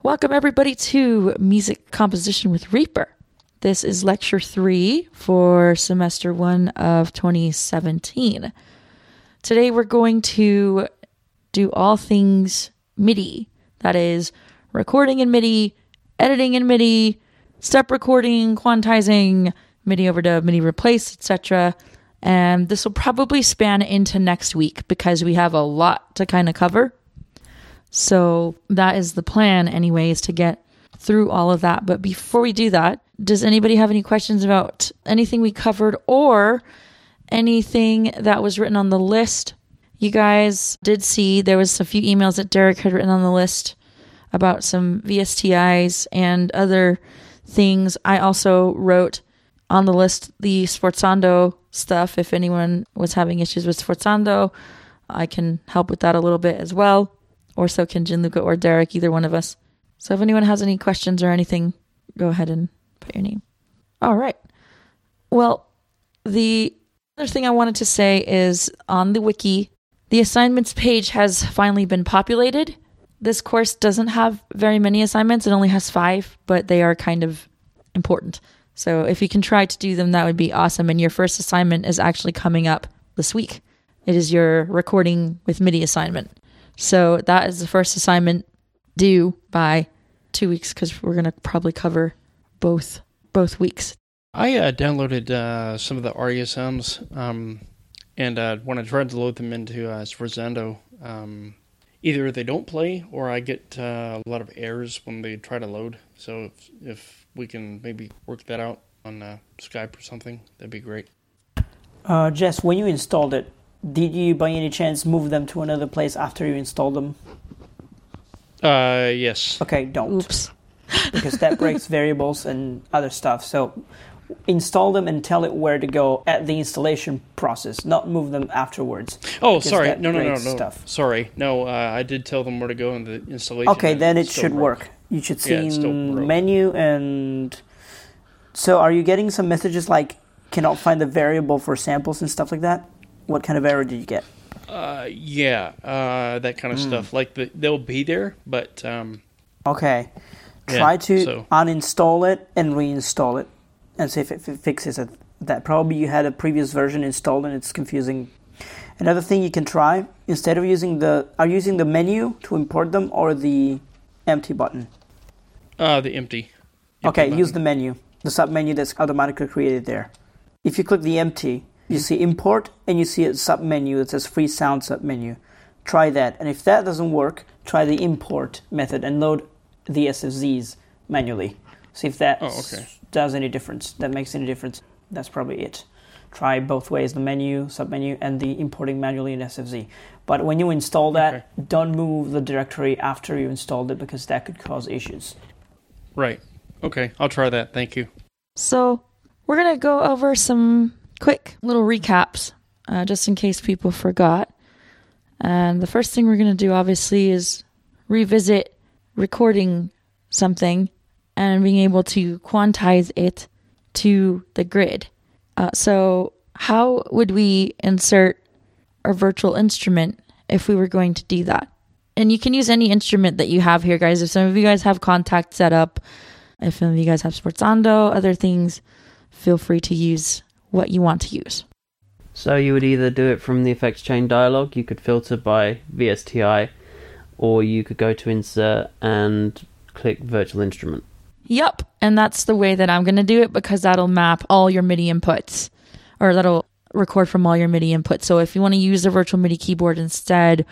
Welcome everybody to Music Composition with Reaper. This is lecture 3 for semester 1 of 2017. Today we're going to do all things MIDI. That is recording in MIDI, editing in MIDI, step recording, quantizing, MIDI overdub, MIDI replace, etc. And this will probably span into next week because we have a lot to kind of cover. So that is the plan anyways, to get through all of that. But before we do that, does anybody have any questions about anything we covered or anything that was written on the list? You guys did see there was a few emails that Derek had written on the list about some VSTIs and other things. I also wrote on the list the Sforzando stuff. If anyone was having issues with Sforzando, I can help with that a little bit as well. Or so can Gianluca or Derek, either one of us. So if anyone has any questions or anything, go ahead and put your name. All right. Well, the other thing I wanted to say is on the wiki, the assignments page has finally been populated. This course doesn't have very many assignments. It only has 5, but they are kind of important. So if you can try to do them, that would be awesome. And your first assignment is actually coming up this week. It is your recording with MIDI assignment. So that is the first assignment due by 2 weeks because we're going to probably cover both weeks. I downloaded some of the RESMs and when I tried to load them into Sforzando, either they don't play or I get a lot of errors when they try to load. So if we can maybe work that out on Skype or something, that'd be great. Jess, when you installed it, did you by any chance move them to another place after you installed them? Yes. Okay, don't. Oops. Because that breaks variables and other stuff. So install them and tell it where to go at the installation process, not move them afterwards. Oh, sorry. No. Stuff. Sorry. No, I did tell them where to go in the installation. Okay, then it should work. You should see menu and... So are you getting some messages like cannot find the variable for samples and stuff like that? What kind of error did you get? That kind of stuff. Like they'll be there, but... Okay. Try to uninstall it and reinstall it and see if it fixes it. That probably you had a previous version installed and it's confusing. Another thing you can try, instead of using are you using the menu to import them or the empty button? The empty okay, button. Use the menu, the sub-menu that's automatically created there. If you click the empty, you see import and you see a sub-menu that says free sound sub-menu. Try that. And if that doesn't work, try the import method and load the SFZs manually. See if that does any difference. That makes any difference. That's probably it. Try both ways, the menu, sub-menu, and the importing manually in SFZ. But when you install that, don't move the directory after you installed it because that could cause issues. Right. Okay, I'll try that. Thank you. So we're going to go over some quick little recaps, just in case people forgot. And the first thing we're going to do, obviously, is revisit recording something and being able to quantize it to the grid. So how would we insert a virtual instrument if we were going to do that? And you can use any instrument that you have here, guys. If some of you guys have Kontakt set up, if some of you guys have Sforzando, other things, feel free to use what you want to use. So you would either do it from the effects chain dialog, you could filter by VSTI, or you could go to insert and click virtual instrument. Yep, and that's the way that I'm going to do it because that'll map all your MIDI inputs, or that'll record from all your MIDI inputs. So if you want to use the virtual MIDI keyboard instead,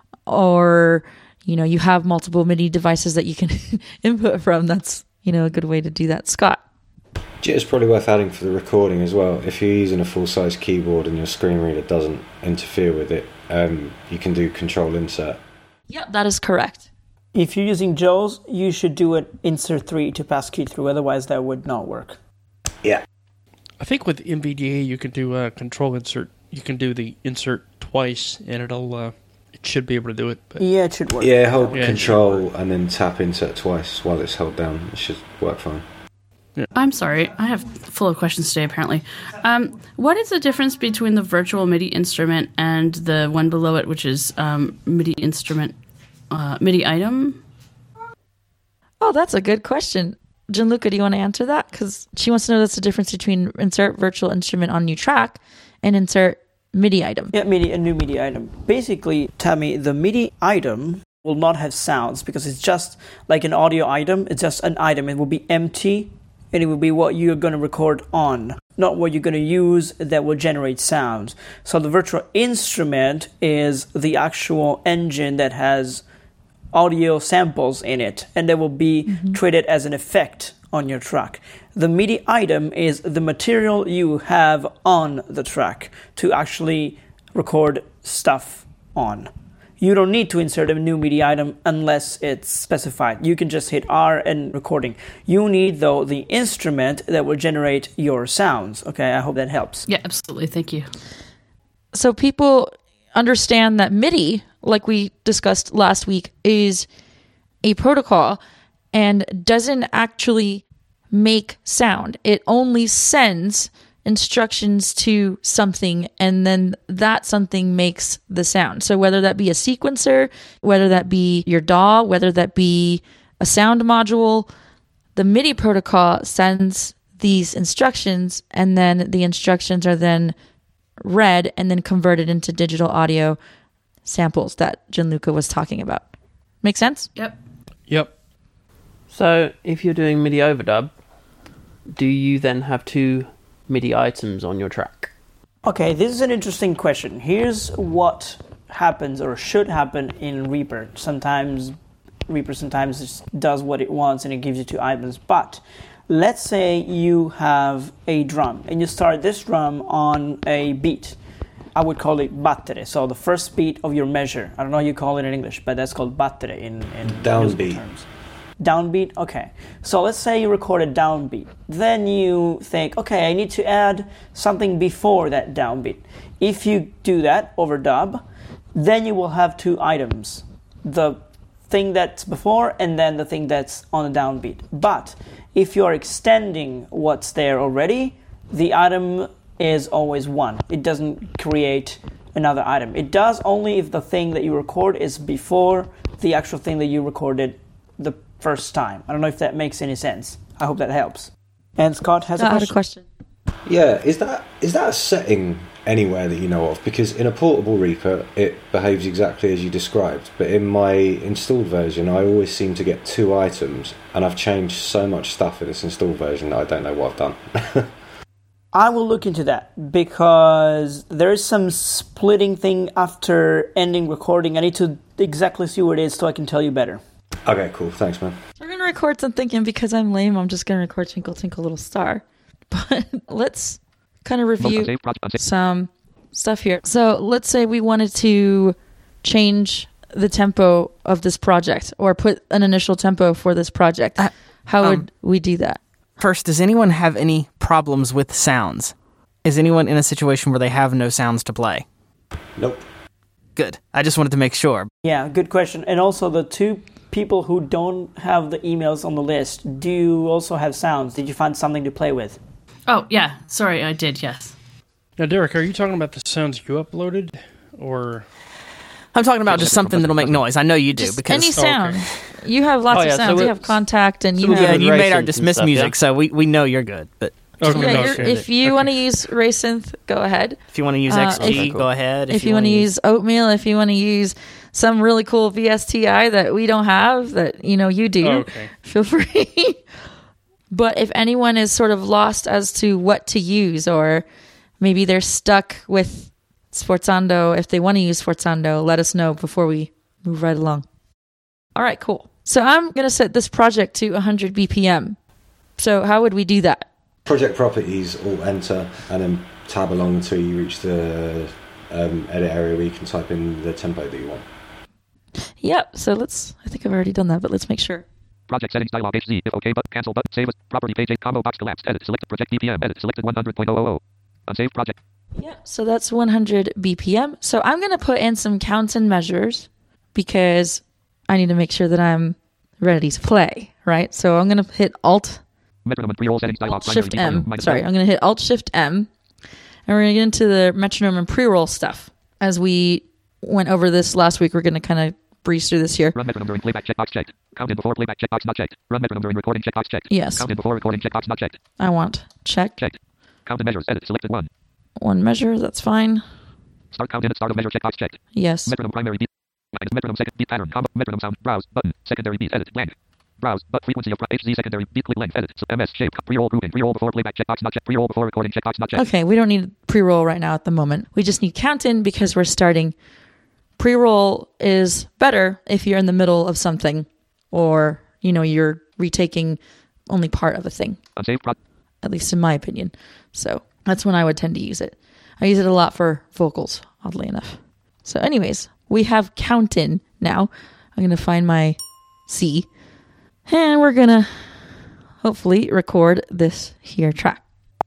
or you have multiple MIDI devices that you can input from, that's a good way to do that. Scott? It's probably worth adding for the recording as well. If you're using a full-size keyboard and your screen reader doesn't interfere with it, you can do Control Insert. Yep, that is correct. If you're using JAWS, you should do it Insert 3 to pass key through. Otherwise, that would not work. Yeah. I think with NVDA you can do Control Insert. You can do the insert twice, and it should be able to do it. But... Yeah, it should work. Yeah, hold Control and then tap Insert twice while it's held down. It should work fine. Yeah. I'm sorry, I have full of questions today, apparently. What is the difference between the virtual MIDI instrument and the one below it, which is MIDI instrument, MIDI item? Oh, that's a good question. Gianluca, do you want to answer that? Because she wants to know that's the difference between insert virtual instrument on new track and insert MIDI item. Yeah, a new MIDI item. Basically, Tammy, the MIDI item will not have sounds because it's just like an audio item. It's just an item. It will be empty, and it will be what you're going to record on, not what you're going to use that will generate sounds. So the virtual instrument is the actual engine that has audio samples in it, and they will be treated as an effect on your track. The MIDI item is the material you have on the track to actually record stuff on. You don't need to insert a new MIDI item unless it's specified. You can just hit R and recording. You need, though, the instrument that will generate your sounds. Okay, I hope that helps. Yeah, absolutely. Thank you. So people understand that MIDI, like we discussed last week, is a protocol and doesn't actually make sound. It only sends instructions to something, and then that something makes the sound. So whether that be a sequencer, whether that be your DAW, whether that be a sound module, the MIDI protocol sends these instructions, and then the instructions are then read and then converted into digital audio samples that Gianluca was talking about. Make sense? Yep. So, if you're doing MIDI overdub, do you then have two MIDI items on your track? Okay, this is an interesting question. Here's what happens or should happen in Reaper. Reaper sometimes just does what it wants and it gives you two items. But let's say you have a drum and you start this drum on a beat. I would call it battere, so the first beat of your measure. I don't know how you call it in English, but that's called battere in Downbeat. terms. Downbeat? Okay. So let's say you record a downbeat. Then you think, okay, I need to add something before that downbeat. If you do that over dub, then you will have two items. The thing that's before and then the thing that's on the downbeat. But if you're extending what's there already, the item is always one. It doesn't create another item. It does only if the thing that you record is before the actual thing that you recorded the first time. I don't know if that makes any sense. I hope that helps. And Scott has a question. Yeah, is that a setting anywhere that you know of? Because in a portable Reaper, it behaves exactly as you described. But in my installed version, I always seem to get two items, and I've changed so much stuff in this installed version that I don't know what I've done. I will look into that because there is some splitting thing after ending recording. I need to exactly see what it is so I can tell you better. Okay, cool. Thanks, man. We're going to record something, and because I'm lame, I'm just going to record Twinkle Twinkle Little Star. But let's kind of review some stuff here. So let's say we wanted to change the tempo of this project or put an initial tempo for this project. How would we do that? First, does anyone have any problems with sounds? Is anyone in a situation where they have no sounds to play? Nope. Good. I just wanted to make sure. Yeah, good question. And also the two people who don't have the emails on the list, do you also have sounds? Did you find something to play with? Oh, yeah. Sorry, I did, yes. Now, Derek, are you talking about the sounds you uploaded, or... I'm talking about just something that'll make noise. I know you do. Just because any sound. You have lots of sounds. You have Contact and you have... Yeah, and you made our Racynth Dismiss and stuff, music, so we know you're good. But if you want to use Racynth, go ahead. if you want to use XG, go ahead. If you want to use Oatmeal, if you want to use some really cool VSTI that we don't have, that you do, feel free. But if anyone is sort of lost as to what to use, or maybe they're stuck with Sforzando, if they want to use Sforzando, let us know before we move right along. All right, cool. So I'm going to set this project to 100 BPM. So how would we do that? Project properties, Alt Enter, and then tab along until you reach the edit area where you can type in the tempo that you want. Yep, so I think I've already done that, but let's make sure. Project settings dialog HZ. If OK button, cancel button, save as property page 8 combo box collapsed. Edit, select project BPM. Edit, selected 100.000. Unsaved project. Yep, so that's 100 BPM. So I'm going to put in some counts and measures because I need to make sure that I'm ready to play, right? So I'm going to hit Shift M. Sorry, I'm going to hit Alt Shift M, and we're going to get into the metronome and pre-roll stuff. As we went over this last week, we're going to kind of breeze through this here. Run metronome during playback, checkbox checked. Count in before playback checkbox not checked. Run metronome during recording checkbox checked. Yes. Count in before recording checkbox not checked. I want check. Checked. Count in measures. Edit. Selected 1. One measure, that's fine. Start count in at start of measure checkbox checked. Yes. Metronome primary beat. Metronome second beat pattern. Combo. Metronome sound. Browse. Button. Secondary beat. Edit. Blank. Browse. But frequency of HZ secondary beat. Click length. Edit. So MS shape. Pre-roll grouping. Pre-roll before playback checkbox not checked. Pre-roll before recording checkbox not checked. Okay, we don't need pre-roll right now at the moment. We just need count in because we're starting. Pre-roll is better if you're in the middle of something or, you're retaking only part of a thing. At least in my opinion. So that's when I would tend to use it. I use it a lot for vocals, oddly enough. So anyways, we have count in now. I'm going to find my C. And we're going to hopefully record this here track.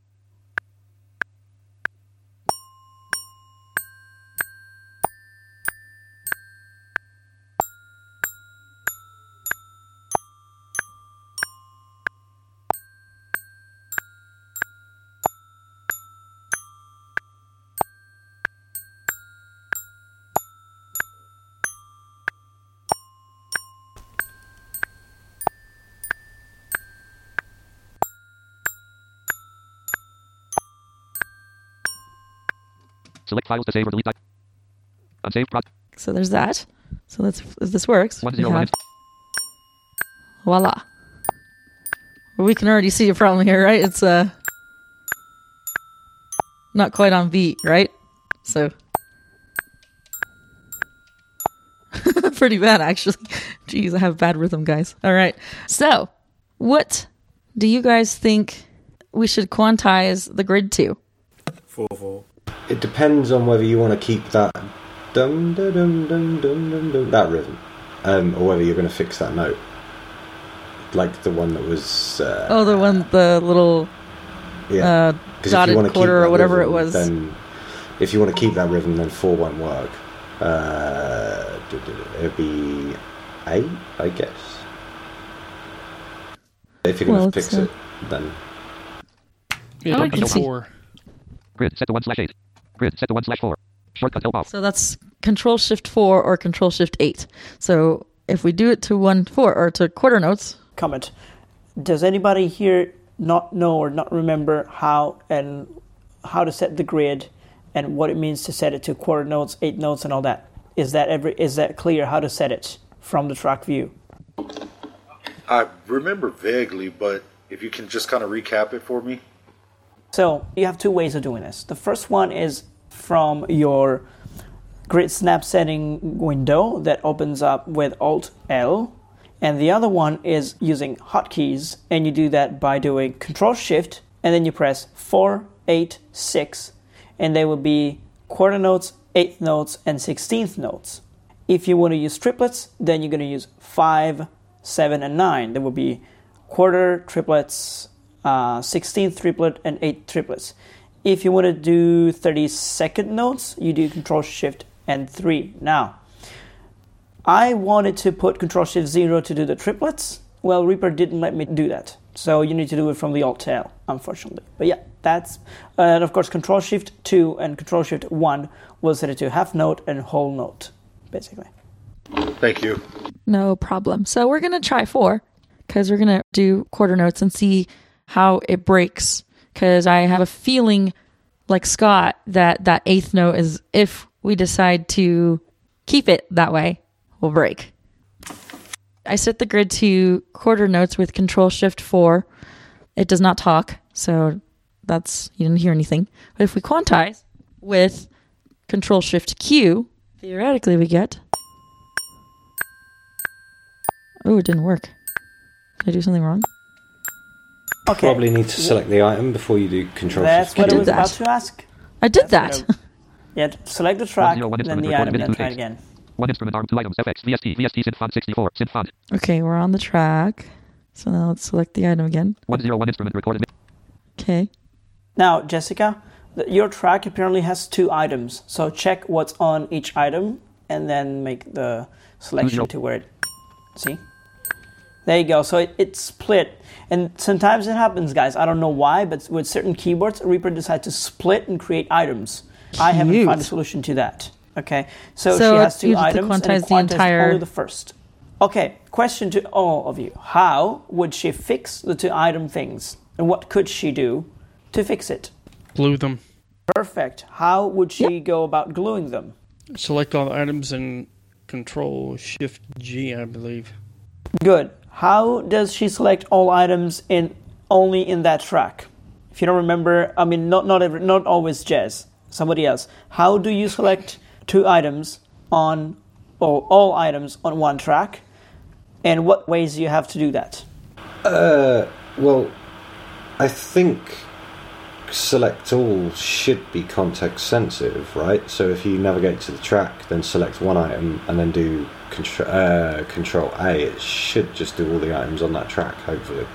Select files to save or delete. Unsaved project. So there's that. So let's, if this works, 101. Voila. Well, we can already see a problem here, right? It's not quite on beat, right? So pretty bad, actually. Jeez, I have bad rhythm, guys. All right. So what do you guys think we should quantize the grid to? 4/4. It depends on whether you want to keep that dum dum dum dum dum dum dum that rhythm, or whether you're going to fix that note, like the one that was. The little dotted quarter or whatever rhythm, it was. Then, if you want to keep that rhythm, then 4 won't work. It'd be 8, I guess. If you're going to fix it, then. Yeah, I can see. 4. Grid set to 1/8. Grid set to 1/4. Shortcut help off. So that's Control Shift 4 or Control Shift 8. So if we do it to 1/4 or to quarter notes. Comment. Does anybody here not know or not remember how to set the grid and what it means to set it to quarter notes, 8 notes, and all that? Is that clear how to set it from the track view? I remember vaguely, but if you can just kind of recap it for me. So you have 2 ways of doing this. The first one is from your grid snap setting window that opens up with Alt-L. And the other one is using hotkeys, and you do that by doing Control-Shift, and then you press 4, 8, 6, and they will be quarter notes, 8th notes, and 16th notes. If you want to use triplets, then you're going to use 5, 7, and 9. There will be quarter, triplets, 16th triplet, and 8th triplets. If you want to do 32nd notes, you do Control Shift and 3. Now, I wanted to put Control Shift 0 to do the triplets. Well, Reaper didn't let me do that. So you need to do it from the Alt-L, unfortunately. But yeah, that's... and of course, Control Shift 2 and Control Shift 1 will set it to half note and whole note, basically. Thank you. No problem. So we're going to try 4, because we're going to do quarter notes and see how it breaks. Because I have a feeling, like Scott, that 8th note is, if we decide to keep it that way, will break. I set the grid to quarter notes with Control Shift 4. It does not talk, so that's, you didn't hear anything. But if we quantize with Control Shift Q, theoretically we get... Oh, it didn't work. Did I do something wrong? Okay. Probably need to select the item before you do Control That's Shift. what I did was that. about to ask. I did that. Yeah, select the track, 101 then the instrument item, then recorded try it mid again. 1 instrument arm 2 items FX VST synth font 64 synth font. Okay, we're on the track. So now let's select the item again. 101 instrument recorded mid. Okay. Now, Jessica, your track apparently has 2 items. So check what's on each item and then make the selection to where it... See? There you go. So it's split. And sometimes it happens, guys. I don't know why, but with certain keyboards, Reaper decides to split and create items. I haven't Cute. found a solution to that. Okay? So So she has you 2 have to items, and quantize it the quantized entire- only the first. Okay, question to all of you. How would she fix the two item things? And what could she do to fix it? Glue them. Perfect. How would she go about gluing them? Select all the items and Control Shift G, I believe. Good. How does she select all items only in that track? If you don't remember, I mean, not always Jez. Somebody else. How do you select two items on, or all items on one track? And what ways do you have to do that? Well, I think select all should be context sensitive, right? So if you navigate to the track, then select one item and then do Control A, it should just do all the items on that track, hopefully.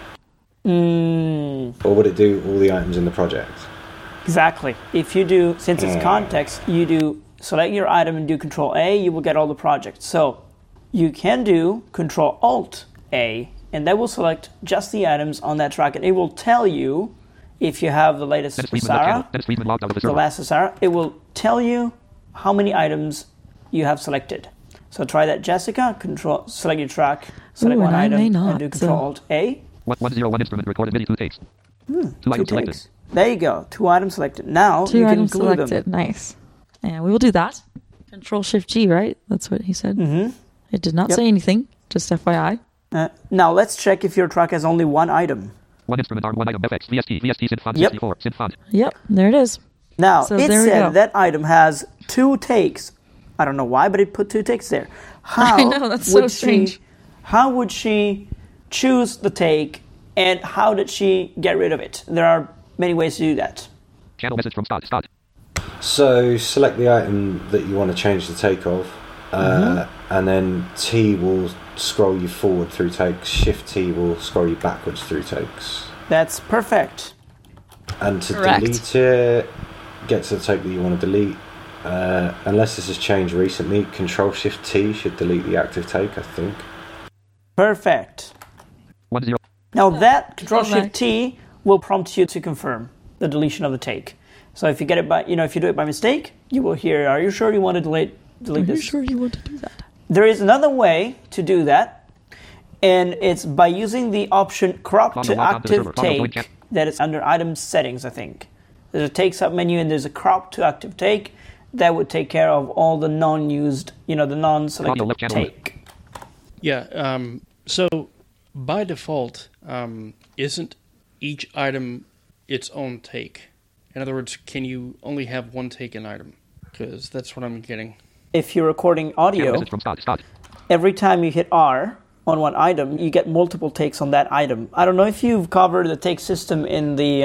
Or would it do all the items in the project? Exactly. If you do, since it's context, you do select your item and do Control A, you will get all the projects. So you can do Control Alt A, and that will select just the items on that track, and it will tell you if you have the latest Sarah, the last Sarah, it will tell you how many items you have selected. So try that, Jessica. Select your track, select one item, and do Control Alt A. 101 instrument recorded MIDI 2 takes. 2 items selected. There you go. 2 items selected. Now two you can items glue selected. them. Nice. And we will do that. Control Shift G, right? That's what he said. Mm-hmm. It did not say anything. Just FYI. Now let's check if your track has only one item. One instrument arm, one item, FX, VST, synth font, 64, synth font. Yep, there it is. Now, So it there we go. said that item has 2 takes. I don't know why, but it put 2 takes there. How I know, that's so strange. How would she choose the take, and how did she get rid of it? There are many ways to do that. Channel message from Scott. So select the item that you want to change the take of, and then T will scroll you forward through takes, Shift T will scroll you backwards through takes. That's perfect. And to Correct. delete it, get to the take that you want to delete. Unless this has changed recently, Control Shift T should delete the active take, I think. Perfect. 10. Now that Control Go back. Shift T will prompt you to confirm the deletion of the take. So if you get it by, if you do it by mistake, you will hear, "Are you sure you want to delete Are you this?" sure you want to do that? There is another way to do that, and it's by using the option Crop to Active Take that is under Item Settings, I think. There's a Take submenu and there's a Crop to Active Take that would take care of all the non-used, the non-selected take. Yeah, so by default, isn't each item its own take? In other words, can you only have one take an item? Because that's what I'm getting. If you're recording audio, every time you hit R on one item, you get multiple takes on that item. I don't know if you've covered the take system in the...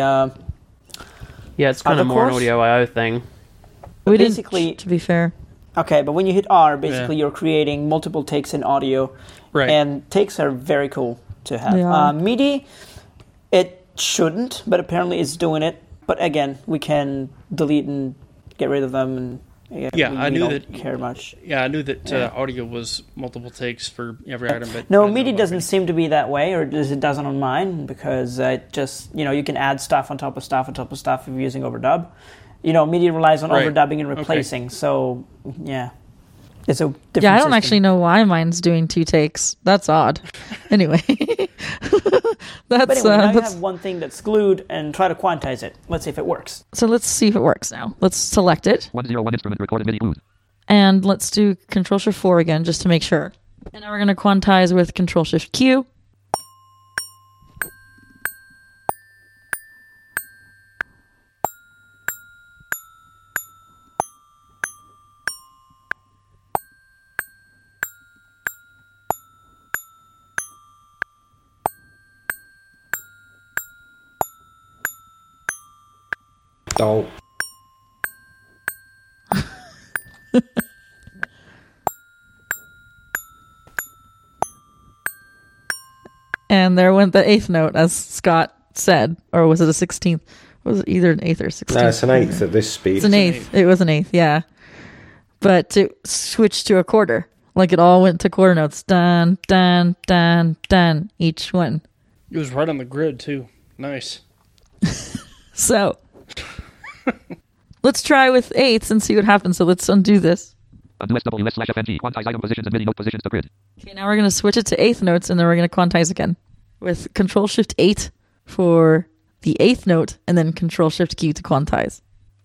Yeah, it's kind of Other more an course? audio I/O thing. We basically- didn't, to be fair. Okay, but when you hit R, basically you're creating multiple takes in audio. Right. And takes are very cool to have. They are. MIDI, it shouldn't, but apparently it's doing it. But again, we can delete and get rid of them. And Yeah, I knew don't that- care much. Yeah, I knew that audio was multiple takes for every item, but No, I didn't know MIDI about doesn't seem to be that way, or it doesn't on mine, because it just, you can add stuff on top of stuff on top of stuff if you're using overdub. MIDI relies on Right. overdubbing and Okay. replacing, so yeah. It's a different Yeah, I don't system. actually know why mine's doing 2 takes. That's odd. Anyway. But that's anyway, now you that's have one thing that's glued and try to quantize it. Let's see if it works. so let's see if it works now. Let's select it 101 instrument recorded MIDI glued. and let's do Control Shift 4 again just to make sure. And now we're going to quantize with Control Shift Q. Oh, And there went the 8th note, as Scott said. Or was it a 16th? Was it either an 8th or 16th? no, it's an eighth at this speed. It's an 8th. It was an 8th, yeah. But it switched to a quarter. Like it all went to quarter notes. Dun, dun, dun, dun. Each one. It was right on the grid, too. Nice. So, let's try with 8ths and see what happens. So let's undo this. Undo SWS/FNG. Quantize item positions and MIDI note positions to grid. Okay, now we're going to switch it to eighth notes, and then we're going to quantize again with Control-Shift-8 for the eighth note, and then Control-Shift-Q to quantize.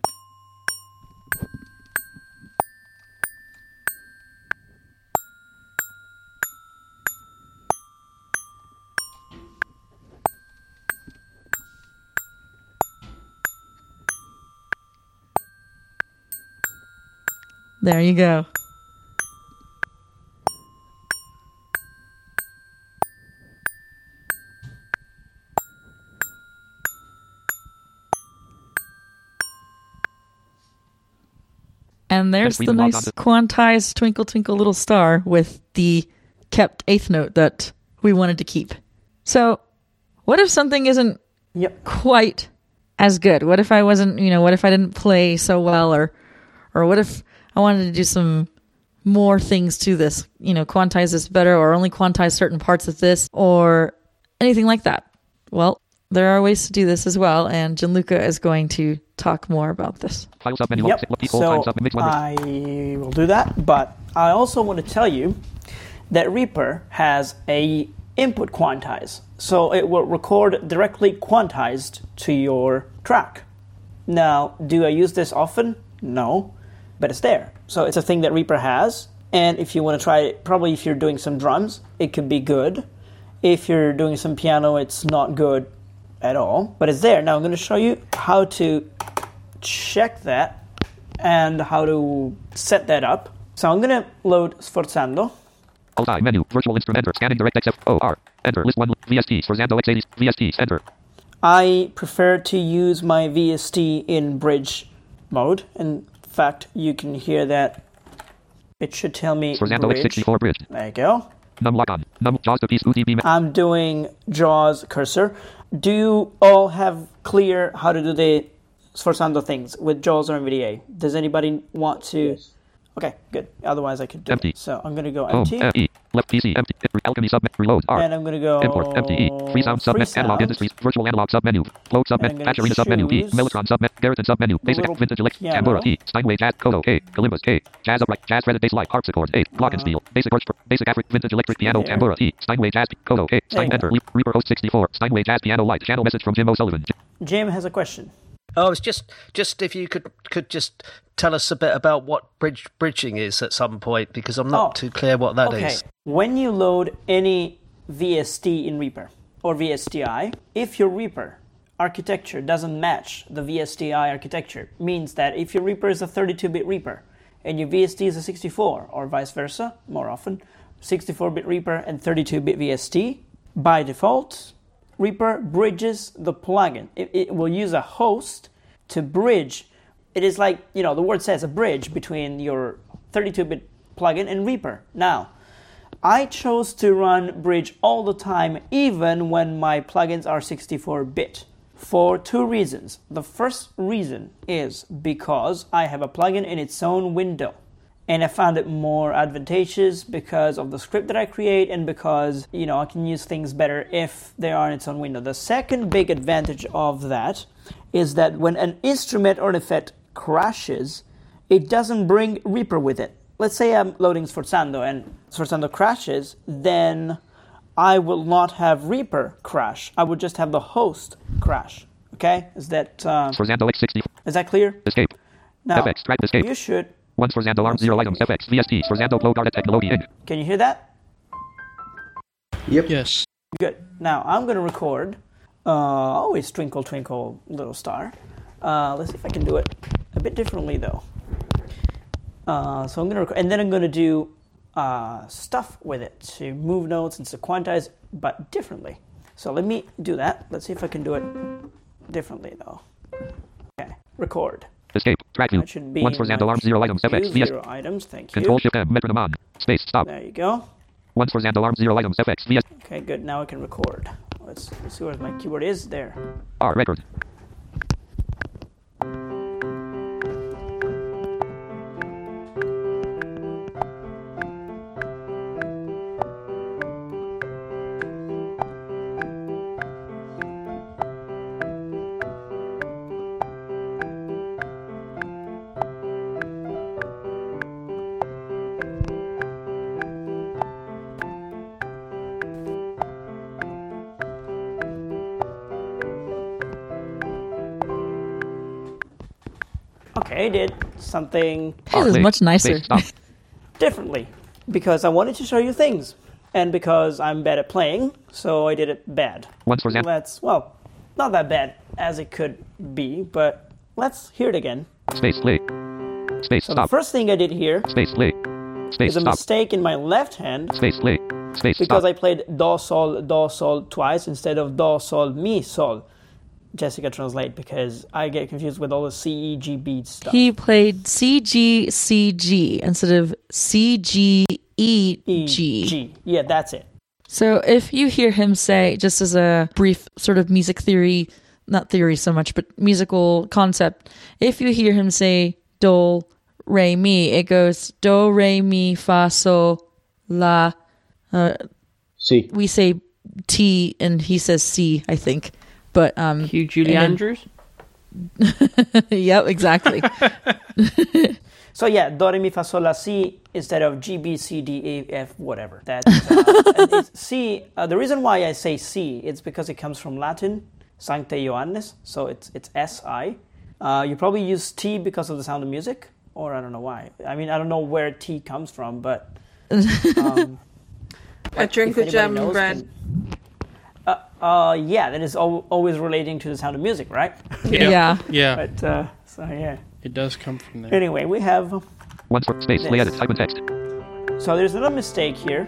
There you go. And there's the nice quantized Twinkle Twinkle Little Star with the kept eighth note that we wanted to keep. So, what if something isn't quite as good? What if I wasn't, what if I didn't play so well, or what if I wanted to do some more things to this, quantize this better, or only quantize certain parts of this, or anything like that? Well, there are ways to do this as well, and Gianluca is going to talk more about this. Yep. So I will do that, but I also want to tell you that Reaper has a input quantize, so it will record directly quantized to your track. Now, do I use this often? No, but it's there. So it's a thing that Reaper has, and if you want to try it, probably if you're doing some drums, it could be good. If you're doing some piano, it's not good at all, but it's there. Now I'm going to show you how to check that and how to set that up. So I'm going to load Sforzando. Alt-I menu, virtual instrument, enter, scanning direct XFOR, enter, list 1, VST, Sforzando X80, VST, enter. I prefer to use my VST in bridge mode. In fact, you can hear that it should tell me Sforzando bridge. X64 bridge. There you go. Num lock on, num JAWS to piece UDB. I'm doing JAWS cursor. Do you all have clear how to do the Sforzando things with JAWS or NVDA? Does anybody want to? Yes. Okay, good. Otherwise, I could do empty. It. So I'm going to go Home, empty. E, left PC, empty. Alchemy submit, reload, R. And I'm going to go import, MTE, free sound submit, analog industries, virtual analog submenu, float submit, patch arena submenu, E, Mellotron submit, Garrison submenu, basic, vintage elect, Tambura, E, Steinway, jazz, Kodo, A, Kalimbas, A, jazz upright, jazz threaded bass light, harpsichord, A, glockenspiel, basic arch, basic Afric, vintage electric piano, Tambura, E, Steinway, jazz, Kodo, A, Stein, enter, Reaper host 64, Steinway, jazz, piano light, channel message from Jim O'Sullivan. Jim has a question. Oh, it's just if you could just tell us a bit about what bridging is at some point, because I'm not too clear what that is. When you load any VST in Reaper or VSTi, if your Reaper architecture doesn't match the VSTi architecture, means that if your Reaper is a 32-bit Reaper and your VST is a 64, or vice versa, more often, 64-bit Reaper and 32-bit VST, by default, Reaper bridges the plugin. It will use a host to bridge. It is like, the word says, a bridge between your 32-bit plugin and Reaper. Now, I chose to run bridge all the time, even when my plugins are 64-bit, for two reasons. The first reason is because I have a plugin in its own window. And I found it more advantageous because of the script that I create and because, I can use things better if they are in its own window. The second big advantage of that is that when an instrument or an effect crashes, it doesn't bring Reaper with it. Let's say I'm loading Sforzando and Sforzando crashes, then I will not have Reaper crash. I would just have the host crash. Okay? Is that Sforzando X60. Is that clear? Escape. Now, FX, track escape. You should. One Sforzando arm 0 items, FX, VST, Sforzando Flow Guard Technology Inc. Can you hear that? Yep. Yes. Good. Now, I'm going to record always Twinkle Twinkle Little Star. Let's see if I can do it a bit differently, though. So I'm going to record, and then I'm going to do stuff with it to move notes and to quantize, but differently. So let me do that. Let's see if I can do it differently, though. Okay. Record. Escape. Track view. One Sforzando arm 0 items, FX, VST. 0 items, thank you. Control Shift M, metronome on. Space, stop. There you go. One Sforzando arm 0 items, FX, VST. Okay, good. Now I can record. Let's see where my keyboard is. There. R, record. Okay, I did something His is much nicer. differently because I wanted to show you things, and because I'm bad at playing, so I did it bad. Once for example. Let's not that bad as it could be, but let's hear it again. Space play. Space So stop. the first thing I did here Space play. Space is a stop. mistake in my left hand Space play. Space because stop. I played do sol twice instead of do sol mi sol. Jessica, translate, because I get confused with all the C E G B stuff. He played C G C G instead of C G E G. G. Yeah, that's it. So if you hear him say, just as a brief sort of music theory, not theory so much, but musical concept, if you hear him say do, re, mi, it goes do, re, mi, fa, sol, la. C. We say T and he says C, I think. But Hugh Julie Andrews? Yep, exactly. So yeah, do, re, mi, fa, sol, la, si instead of G, B, C, D, E, F, whatever. That's it's C. The reason why I say C, it's because it comes from Latin, Sancte Ioannis, so it's S-I. You probably use T because of the Sound of Music, or I don't know why. I mean, I don't know where T comes from, but... I drink the German bread. Yeah, that is always relating to the Sound of Music, right? Yeah. Yeah. But, so yeah. It does come from there. Anyway, we have... Once for space play edit. Type in text. So there's another mistake here.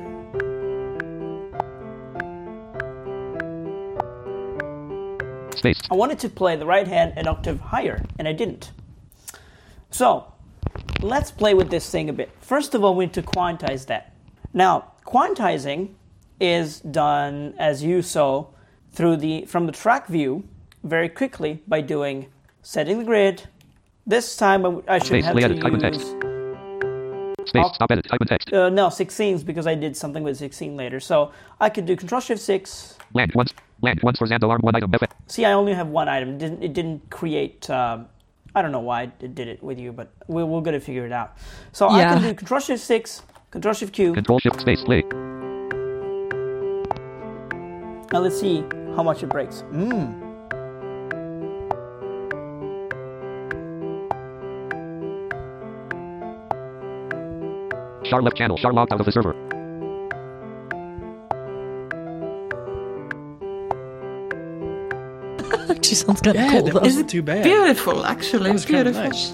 Space. I wanted to play the right hand an octave higher, and I didn't. So, let's play with this thing a bit. First of all, we need to quantize that. Now, quantizing is done, as you saw, from the track view very quickly by doing setting the grid. This time I should Space, have play to edit, type in text. use... Space, stop edit, type in text. No, 16s, because I did something with 16 later. So I could do Control-Shift-6. Land once for Xando arm 1 item. See, I only have one item. It didn't create... I don't know why it did it with you, but we're going to figure it out. So I can do Control-Shift-6, Control-Shift-Q. Control-Shift, space, play. Now let's see how much it breaks. Char left channel. Char logged out of the server. Actually sounds kind of Yeah, cool, that though. wasn't too bad. Beautiful, actually. That was kind of Beautiful. nice.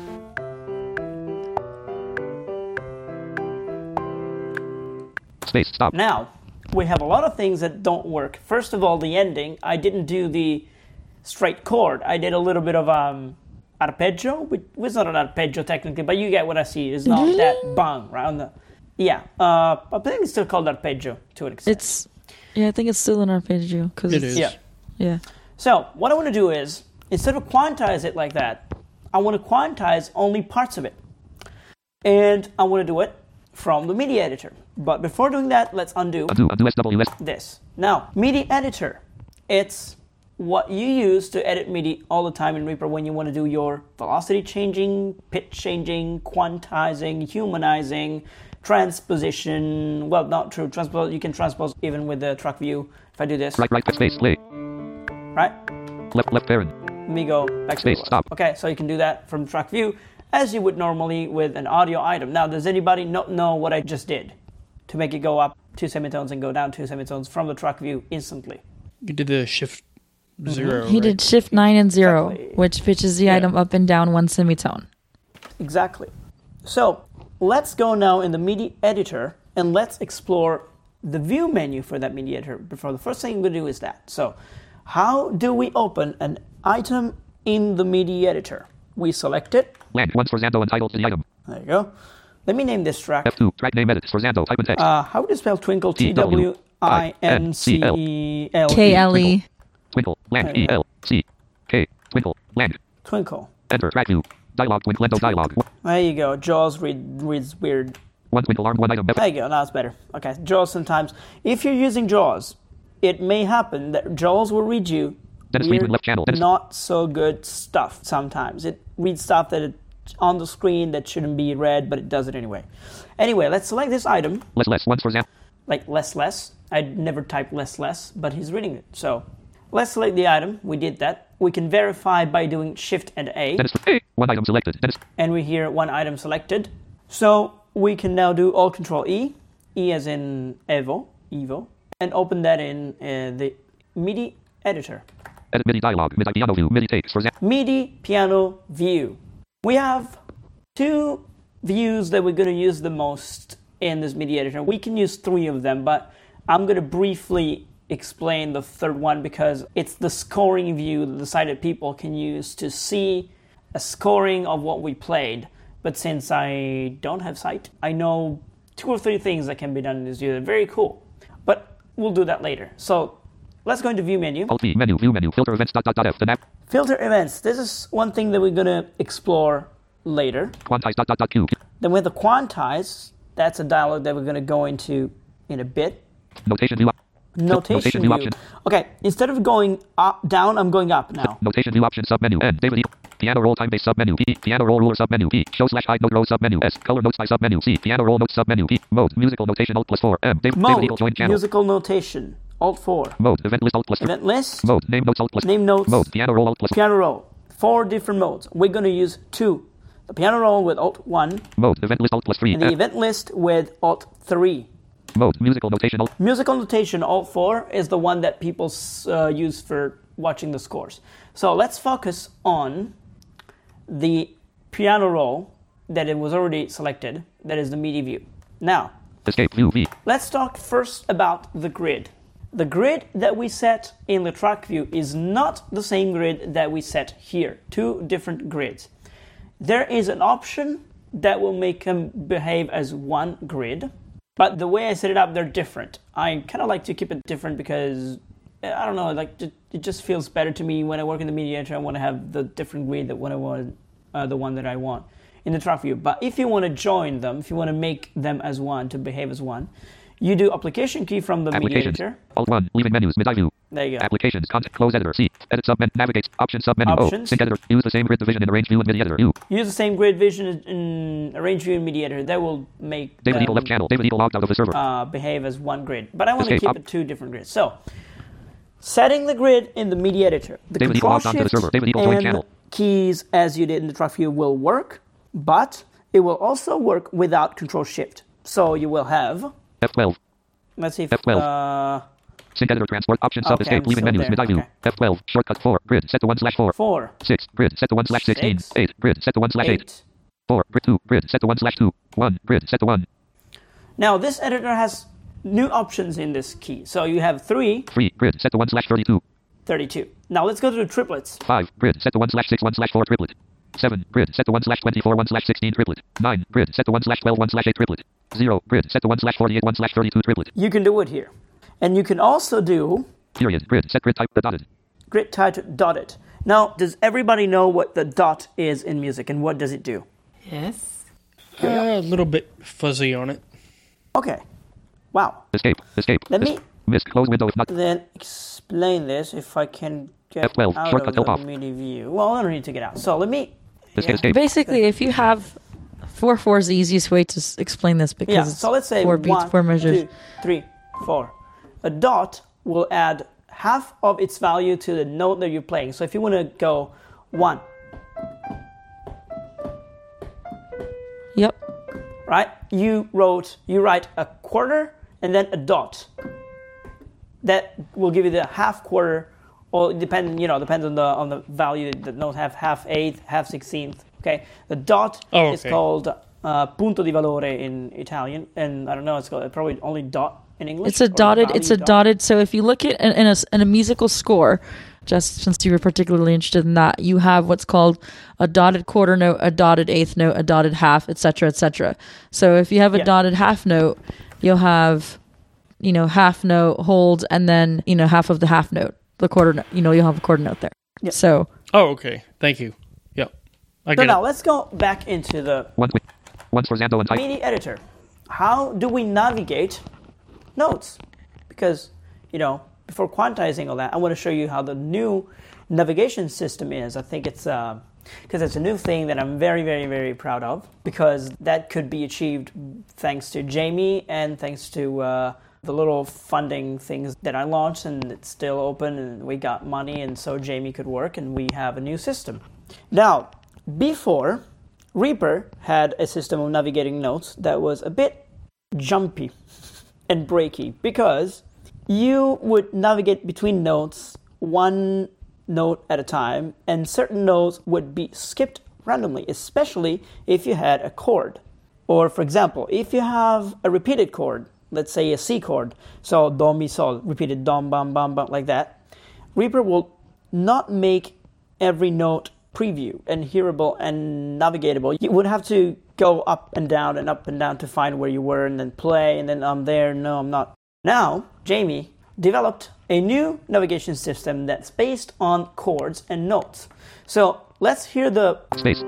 Space, stop. Now, we have a lot of things that don't work. First of all, the ending. I didn't do the straight chord. I did a little bit of arpeggio, which was not an arpeggio technically, but you get what I see. It's not that bang, right? I think it's still called arpeggio to an extent. I think it's still an arpeggio. It is. Yeah. So, what I want to do is, instead of quantize it like that, I want to quantize only parts of it. And I want to do it from the MIDI editor. But before doing that, let's undo SWS. this. Now, MIDI editor, it's what you use to edit MIDI all the time in Reaper when you want to do your velocity changing, pitch changing, quantizing, humanizing, transposition. Well, not true. You can transpose even with the track view. If I do this. Right, space, play. Right? Left parent. Let me go back Space, to stop. Okay, so you can do that from track view as you would normally with an audio item. Now, does anybody not know what I just did to make it go up 2 semitones and go down 2 semitones from the track view instantly? You did the shift 0. He right? did shift 9 and 0, Exactly. which pitches the item up and down 1 semitone. Exactly. So, let's go now in the MIDI editor and let's explore the view menu for that MIDI editor. Before the first thing we're going to do is that. So, how do we open an item in the MIDI editor? We select it. Land once for Xando entitled to the item. There you go. Let me name this track. F2, track name edit for Xando, type in text. How would you spell twinkle? Twincel. KLE. Twinkle, land, E-L-C-K, twinkle, land. Twinkle. Enter track view. Dialog, Twinklendo dialog. There you go. Jaws reads weird. One twinkle arm, one item. There you go. Now it's better. Okay. Jaws sometimes. If you're using Jaws, it may happen that Jaws will read you weird, left channel. not so good stuff sometimes. It reads stuff that it's on the screen that shouldn't be read, but it does it anyway. Anyway, let's select this item. Less, once for Xando. Like less. I'd never type less, but he's reading it. So let's select the item. We did that. We can verify by doing Shift and A. One item selected. And we hear one item selected. So we can now do Alt Control E, E as in Evo, and open that in the MIDI editor. Edit MIDI dialog, MIDI piano view, MIDI takes, for example. MIDI piano view. We have two views that we're going to use the most in this MIDI editor. We can use three of them, but I'm going to briefly explain the third one because it's the scoring view that the sighted people can use to see a scoring of what we played. But since I don't have sight, I know 2 or 3 things that can be done in this view. They're very cool. But we'll do that later. So let's go into View menu. Alt V, menu, view menu, filter events, F, the map. Filter events. This is one thing that we're going to explore later. Quantize, Q. Then we have the quantize. That's a dialog that we're going to go into in a bit. Notation view. Notation view. Option. Okay, instead of going up, down, I'm going up now. Notation view option submenu. N. David E. Piano roll time base submenu. P. Piano roll ruler submenu. P. Show / hide note row submenu. S. Color notes by submenu. C. Piano roll notes submenu. P. Mode. Musical notation Alt +4. M. David Eagle join channel. Musical notation Alt 4. Mode. Event list Alt +3. Event list. Mode. Name notes Alt +. Name notes. Mode. Piano roll Alt +. Piano roll. 4 different modes. We're going to use 2. The piano roll with Alt 1. Mode. Event list Alt +3. And the event list with Alt 3. Mode. Musical notation Alt. Musical notation Alt 4 is the one that people use for watching the scores. So let's focus on the piano roll that it was already selected. That is the MIDI view. Now, Escape view V. Let's talk first about the grid. The grid that we set in the track view is not the same grid that we set here. 2 different grids. There is an option that will make them behave as one grid, but the way I set it up, they're different. I kind of like to keep it different because, I don't know, like it just feels better to me when I work in the MIDI editor. I want to have the different grid that when I want, the one that I want in the track view. But if you want to join them, if you want to make them as one, to behave as one, you do application key from the MIDI editor. Alt 1, leaving menus, mid view. There you go. Applications, content, close editor, C. Edit submenu, navigate, option submenu, O. Sync editor, use the same grid division in arrange view and MIDI editor, U. Use the same grid vision in arrange view and MIDI editor. That will make David Eagle left channel, David Eagle logged out of the server. Behave as one grid. But I want to keep it 2 different grids. So, setting the grid in the MIDI editor. The David Eagle logged onto the server, David Eagle join channel. Keys, as you did in the track view, will work, but it will also work without Control Shift. So you will have F12. Let's see if F12. Sync editor transport option sub escape leaving menus mid view. F12 shortcut 4 grid set to 1/4. 4 6 grid set to 1/16. 8 grid set to 1/8. 4 grid 2 grid set to 1/2. 1 grid set to 1. Now this editor has new options in this key. So you have 3 grid set to 1/32. 32. Now let's go to the triplets. 5 grid set to 1/6 1/4 triplet. 7 grid set to 1/24 1/16 triplet. 9 grid set to 1/12 1/8 triplet. 0 grid set to 1/48 1/32 triplet. You can do it here. And you can also do period grid set grid type the dotted. Grid type dotted. Now, does everybody know what the dot is in music and what does it do? Yes. A little bit fuzzy on it. Okay. Wow. Escape. Let me miss close window if not. Then explain this if I can get F12 out shortcut of the off. MIDI view. Well, I don't need to get out. So let me. Escape. Basically, if you have 4/4 is the easiest way to explain this because it's so let's say 4 beats, 4 measures. 2, 3, 4. A dot will add half of its value to the note that you're playing. So if you want to go 1. Yep. Right? You write a quarter and then a dot. That will give you the half quarter, or depends on the value. The notes have half eighth, half 16th. Okay, the dot is called punto di valore in Italian, and I don't know. It's called probably only dot in English. It's a dotted. So if you look at in a musical score, just since you were particularly interested in that, you have what's called a dotted quarter note, a dotted eighth note, a dotted half, etc., etc. So if you have a dotted half note, you'll have half note holds, and then half of the half note, the quarter note. You'll have a quarter note there. Yep. So. Oh, okay. Thank you. Yep. So now let's go back into the once for Xando and type. MIDI editor. How do we navigate notes? Because before quantizing all that, I want to show you how the new navigation system is. I think it's because it's a new thing that I'm very, very, very proud of, because that could be achieved thanks to Jamie and thanks to the little funding things that I launched, and it's still open, and we got money, and so Jamie could work, and we have a new system. Now, before, Reaper had a system of navigating notes that was a bit jumpy and breaky, because you would navigate between notes one note at a time, and certain notes would be skipped randomly, especially if you had a chord. Or, for example, if you have a repeated chord, let's say a C chord, so do, mi, sol, repeated dom, bam, bam, bam, like that, Reaper will not make every note preview and hearable and navigatable. You would have to go up and down to find where you were, and then play, and then I'm there, no, I'm not. Now, Jamie developed a new navigation system that's based on chords and notes. So let's hear the space.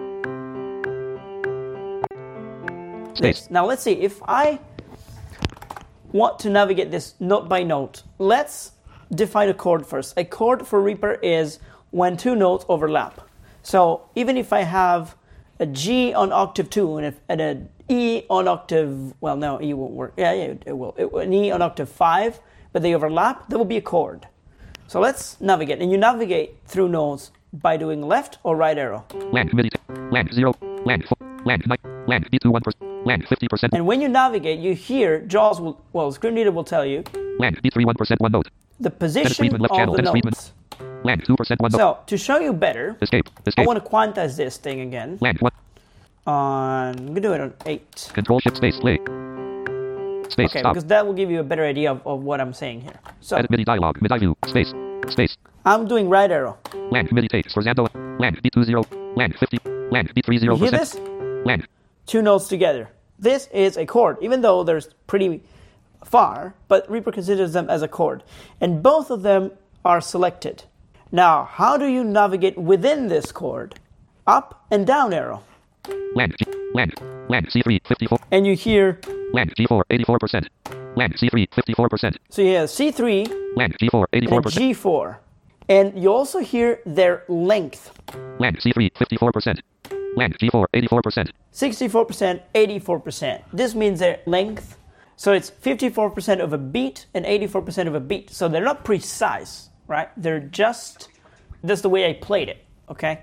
Space. Now let's see, if I want to navigate this note by note, let's define a chord first. A chord for Reaper is when two notes overlap. So even if I have a G on octave 2 and an E on octave, well, no, E won't work. Yeah, it will. An E on octave 5, but they overlap, that will be a chord. So let's navigate. And you navigate through notes by doing left or right arrow. Land, MIDI, land 0, land 4, land 9, land B2 1%, land 50%. And when you navigate, you hear JAWS will, well, Screen Reader will tell you. Land B3 1% 1 note. The position of the notes. Land 2% 1 note. So, to show you better, Escape. I want to quantize this thing again. Land 1. I'm going to do it on 8. Control Shift Space Play. Space. Okay, Stop. because that will give you a better idea of what I'm saying here. So, Edit MIDI dialog. MIDI view. Space. Space. I'm doing right arrow. Land MIDI takes for Zando. Land B20. Land 50. Land B30%. You hear this? Land. Two notes together. This is a chord, even though they're pretty far, but Reaper considers them as a chord. And both of them are selected. Now, how do you navigate within this chord? Up and down arrow. Land G. Land C3 54. And you hear Land G4 84%. Land C3 54%. So you have C3, Land G4 84%. and G4. And you also hear their length. Land C3 54%. Land G4 84%. 64%, 84%. This means their length. So it's 54% of a beat and 84% of a beat. So they're not precise, right? They're just, that's the way I played it, okay?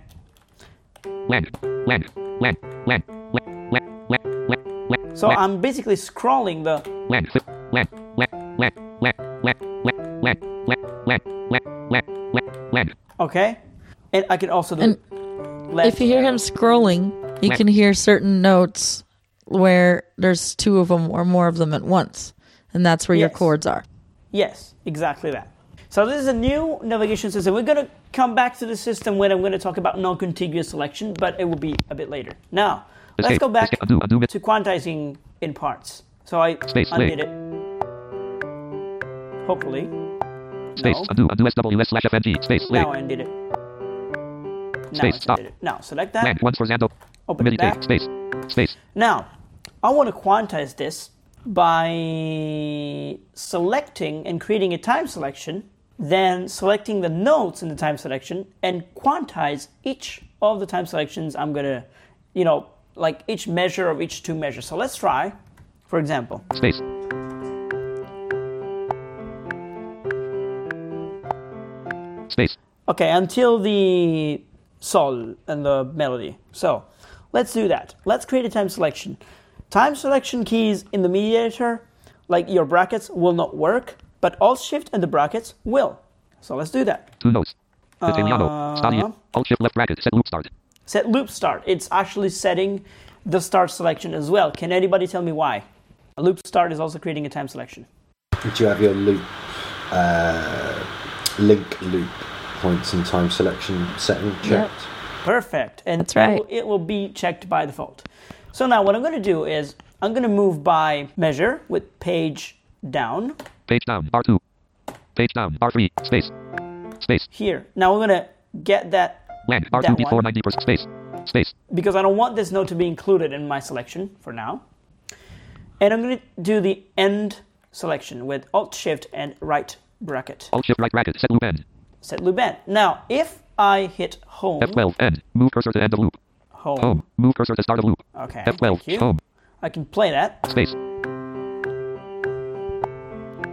So I'm basically scrolling the okay, and I can also do if you hear him scrolling, you can hear certain notes where there's two of them or more of them at once, and that's where your chords are. Yes, exactly that. So this is a new navigation system. We're going to come back to the system when I'm going to talk about non-contiguous selection, but it will be a bit later. Now, let's go back to quantizing in parts. So I undid it. Hopefully. Space, undo SWS/FNG, space, now I undid it. Space, stop. Now, select that. Land once for Zando. Open it back. Space. Now, I want to quantize this by selecting and creating a time selection, then selecting the notes in the time selection and quantize each of the time selections. I'm going to, like each measure of each two measures. So let's try, for example. Space. Okay, until the sol and the melody. So let's do that. Let's create a time selection. Time selection keys in the MIDI editor, like your brackets, will not work, but Alt-Shift and the brackets will. So let's do that. Two notes. Stadio. Alt-Shift left bracket. Set loop start. Set loop start. It's actually setting the start selection as well. Can anybody tell me why? A loop start is also creating a time selection. Do you have your loop, link loop points and time selection setting checked? Yep. Perfect. And that's right. It will be checked by default. So now what I'm going to do is I'm going to move by measure with page down. Page down, R2. Page down, R3, space. Here. Now we're going to get that land, R2 before 90%, space. Because I don't want this note to be included in my selection for now. And I'm going to do the end selection with Alt-Shift and right bracket. Alt-Shift right bracket, set loop end. Set loop end. Now, if I hit home... F12, end. Move cursor to end of loop. Home. Move cursor to start of loop. Okay, F12, home. I can play that. Space.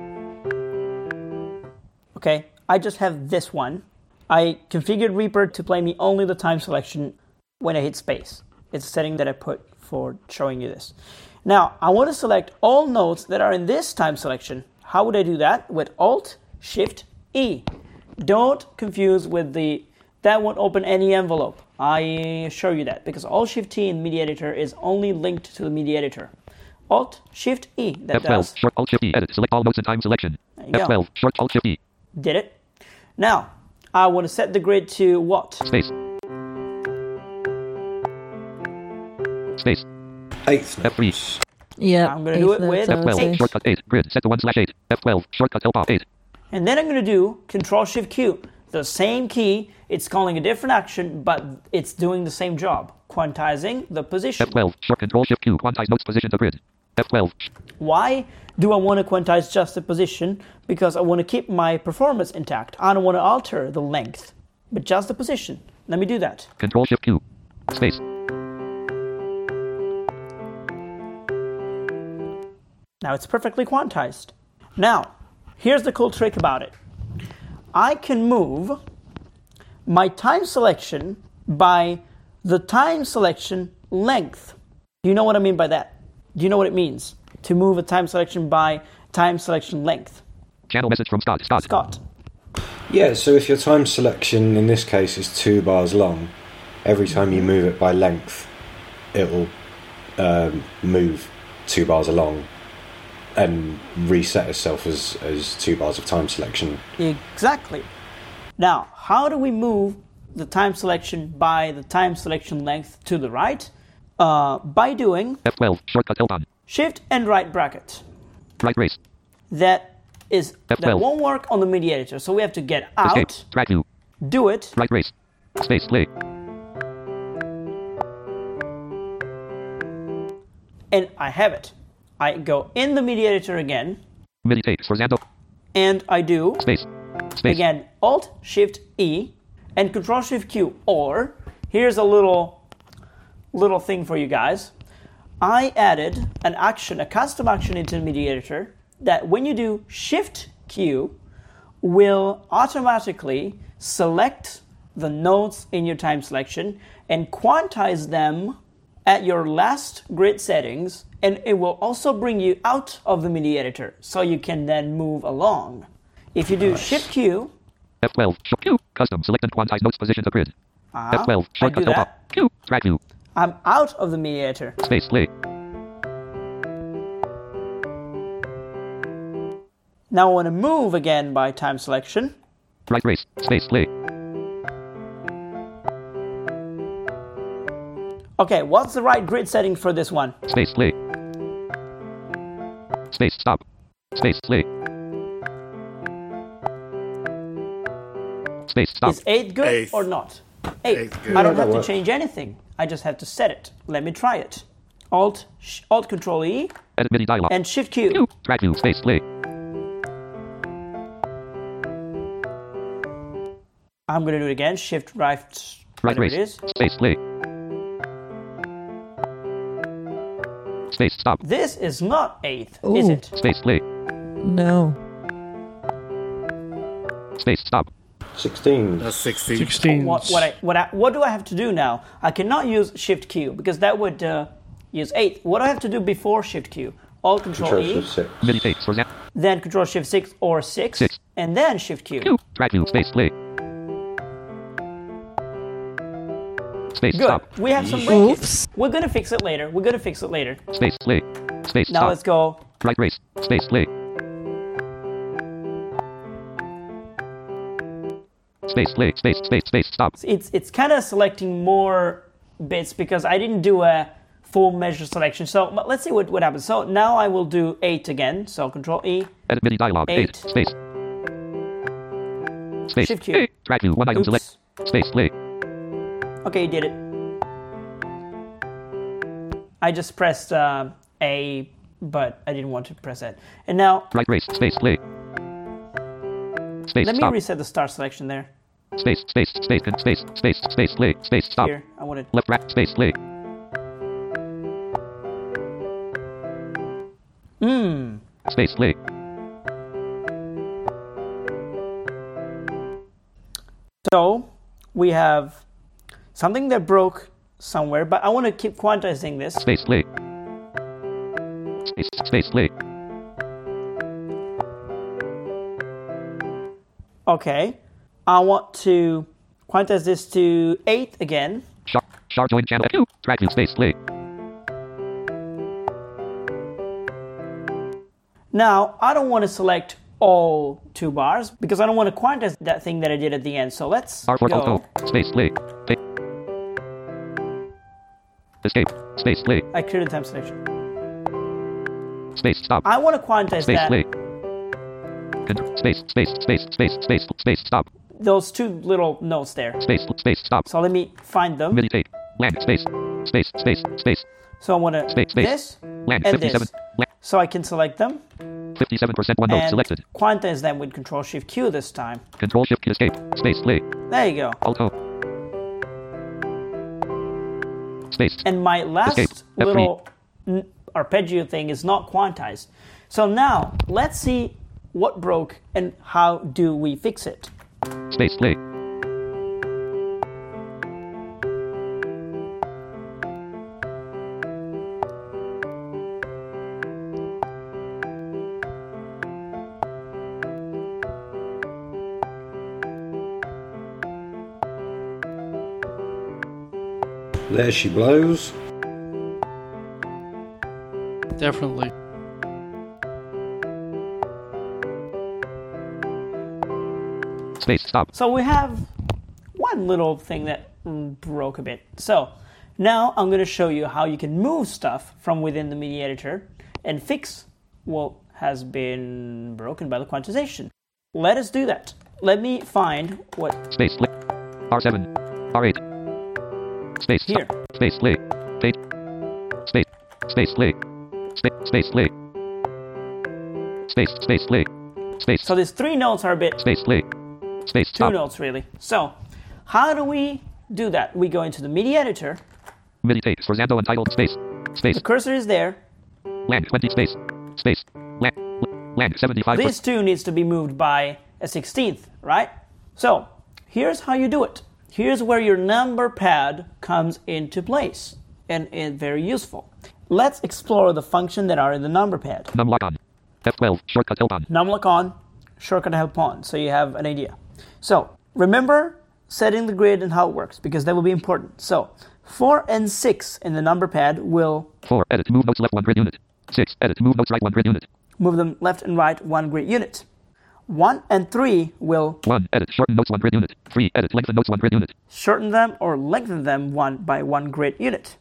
Okay, I just have this one. I configured Reaper to play me only the time selection when I hit space. It's a setting that I put for showing you this. Now, I want to select all notes that are in this time selection. How would I do that? With Alt-Shift-E. Don't confuse with that won't open any envelope. I assure you that, because Alt-Shift-T in Media Editor is only linked to the Media Editor. Alt-Shift-E, that F12, does. short Alt-Shift-E, edit, select all notes in time selection. F12, short Alt-Shift-E. Did it. Now, I want to set the grid to what? Space. Space. Eighth. F3. Yeah. I'm going to do it with F12, 8. shortcut 8, grid, set to 1/8. F12, shortcut help off 8. And then I'm going to do Control-Shift-Q. The same key, it's calling a different action, but it's doing the same job. Quantizing the position. F12, short Control-Shift-Q, quantize notes position to grid. F12. Why do I want to quantize just the position? Because I want to keep my performance intact. I don't want to alter the length, but just the position. Let me do that. Control-Shift-Q. Space. Now it's perfectly quantized. Now, here's the cool trick about it. I can move my time selection by the time selection length. Do you know what I mean by that? Do you know what it means to move a time selection by time selection length? Channel message from Scott. Scott. Yeah, so if your time selection in this case is 2 bars long, every time you move it by length, it will move 2 bars along and reset itself as 2 bars of time selection. Exactly. Now, how do we move the time selection by the time selection length to the right? By doing F12, shortcut help on. Shift and right bracket. Right race. That F12. won't work on the Media Editor, so we have to get out, Escape. Track view. do it, Right race. Space. Play. and I have it. I go in the Media Editor again, Meditate. Sforzando. and I do Space. Space. again Alt-Shift-E and Control-Shift-Q. Or here's a little thing for you guys. I added an action, a custom action into the Media Editor that when you do Shift-Q will automatically select the notes in your time selection and quantize them at your last grid settings, and it will also bring you out of the Media Editor so you can then move along. If you do Shift-Q, F12, short Q, custom, select and quantize notes position to grid. F12, I shortcut do help that. off. Q, track view. I'm out of the Media Editor. Space. Play. Now I want to move again by time selection. Right race. Space. Play. Okay, what's the right grid setting for this one? Space. Play. Space. Stop. Space. Play. Space. Stop. Is 8 good Eighth. or not? 8. Eighth good. I don't Yeah, have that to works. change anything. I just have to set it. Let me try it. Alt Control E Edit MIDI dialog. and Shift Q. Q, track view. Space. Play. I'm going to do it again. Shift right. Right whatever race. it is. Space. Play. Space. Stop. This is not 8th, is Ooh. it? Space. Play. No. Space. Stop. 16. That's 16. 16. What do I have to do now? I cannot use Shift Q because that would use 8th. What do I have to do before Shift Q? Alt Control Control E, Shift 6. Meditate. Sforzando. then Control Shift 6 or 6, 6. and then Shift Q. Q, track view. Space. Play. Space. Good. Stop. We have some Oops. breakage. We're gonna fix it later. Space. Play. Space. Now Stop. let's go. Right race. Space. Play. Space. Play. Space. Space. Space. Stop. It's kind of selecting more bits because I didn't do a full measure selection. So but let's see what happens. So now I will do 8 again. So Control E. Edit MIDI dialog. 8. 8. Space. Space. Shift Q. A. Track view. One item Oops. select. Space. Play. Okay, you did it. I just pressed A, but I didn't want to press that. And now Right race. Space. Play. Space. let me Stop. reset the start selection there. Space. Space. Space. Space. Space. Space. Play. Space. Stop. Here, I wanted. Left. Right. Space. Play. Space. Play. So we have something that broke somewhere, but I want to keep quantizing this. Space play. Space play. Okay. I want to quantize this to 8 again. Char join channel Q. Track view space play. Now, I don't want to select all 2 bars because I don't want to quantize that thing that I did at the end. So let's R4 go. Alt space play. Escape. Space play. I created time selection. Space stop. I want to quantize Space that. play. Space stop. Those 2 little notes there. Space stop. So let me find them. MIDI tape. Land space. So I want to this Land and 57. this. So I can select them 57% one note and selected. quantize them with Control Shift Q this time. Control Shift escape. Space play. There you go. Alt O. Space. And my last Escape. F3. little arpeggio thing is not quantized. So now let's see what broke and how do we fix it. Space play. There she blows. Definitely. Space stop. So we have one little thing that broke a bit. So now I'm going to show you how you can move stuff from within the MIDI editor and fix what has been broken by the quantization. Let us do that. Let me find what... Space play. R7. R8. Space Here. Stop. Space play. Page. Space. Space play. Space play. Space play. Space. So these 3 notes are a bit... Space play. Space 2 stop. notes really. So how do we do that? We go into the MIDI editor. MIDI tape. Sforzando untitled space. Space. The cursor is there. Land 20 space. Space. Land 75. This 2 needs to be moved by a 16th, right? So here's how you do it. Here's where your number pad comes into place, and it's very useful. Let's explore the functions that are in the number pad. Numlock on. F12. Shortcut help on. Numlock on, shortcut help on, so you have an idea. So remember setting the grid and how it works, because that will be important. So 4 and 6 in the number pad will 4. Edit. Move notes left 1 grid unit. 6. Edit. Move notes right 1 grid unit. move them left and right 1 grid unit. 1 and 3 will 1. Edit. Shorten notes 1 grid unit. 3. Edit. Lengthen notes 1 grid unit. shorten them or lengthen them 1 by 1 grid unit.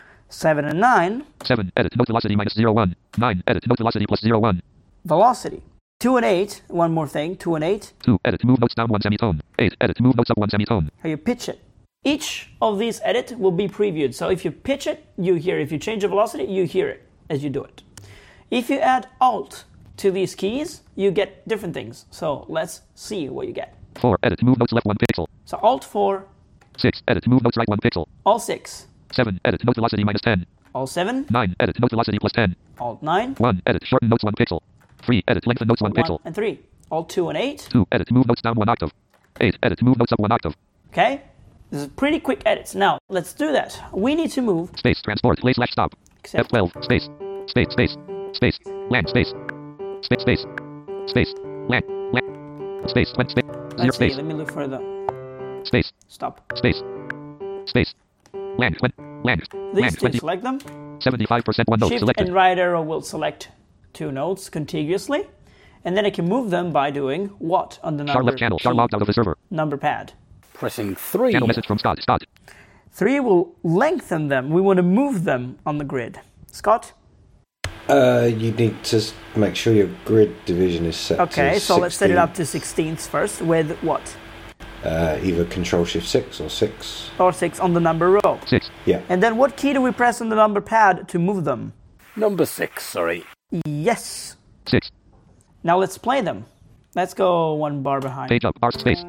7 and 9 7. Edit. Note velocity minus 0.1. 9. Edit. Note velocity plus 0.1. velocity. 2 and 8, one more thing, 2 and 8. 2. Edit. Move notes down 1 semitone. 8. Edit. Move notes up 1 semitone. How you pitch it. Each of these edits will be previewed. So if you pitch it, you hear. If you change the velocity, you hear it as you do it. If you add Alt to these keys, you get different things. So let's see what you get. 4. Edit. Move notes left 1 pixel. So Alt 4. 6. Edit. Move notes right 1 pixel. Alt 6. 7. Edit. Note velocity minus 10. Alt 7. 9. Edit. Note velocity plus 10. Alt 9. 1. Edit. Shorten notes 1 pixel. 3. Edit. Lengthen notes 1 pixel. 1 and 3. Alt 2 and 8. 2. Edit. Move notes down 1 octave. 8. Edit. Move notes up 1 octave. Okay? This is pretty quick edits. Now, let's do that. We need to move. Space. Transport. Play slash stop. Except F12. Space. Space. Space. Space. Land. Space. Space. Space. Space. Land. Land. Space. Space. Space. Zero Let's see. space. Let me look for the Space. stop. Space. Space. Land. Land. These Land. two, 20. select them. 75% one note Shift selected. and right arrow will select 2 notes contiguously. And then I can move them by doing what on the Char number left channel. Char key, logged out of the server. number pad. Pressing 3. Channel message from Scott. Scott. 3 will lengthen them. We want to move them on the grid. Scott? You need to make sure your grid division is set to Okay, so let's set it 16. up to 16ths first with what? Either Control Shift 6 or 6. Or 6 on the number row. 6. Yeah. And then what key do we press on the number pad to move them? Number 6, sorry. Yes. 6. Now let's play them. Let's go 1 bar behind. Page up. R space.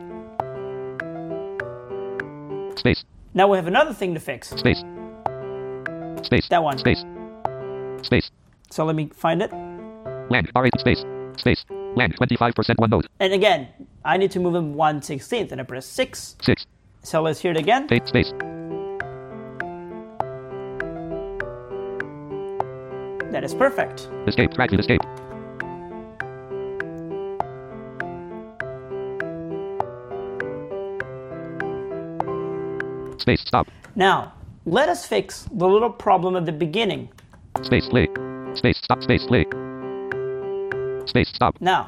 Space. Now we have another thing to fix. Space. Space. That one. Space. Space. So let me find it. Land. R8 space. Space. Land. 25% one note. And again, I need to move them 1/16, and I press 6. 6. So let's hear it again. Space. That is perfect. Escape. Track view. Escape. Space. Stop. Now, let us fix the little problem at the beginning. Space. Play. Space. Stop. Space. Play. Space. Stop. Now,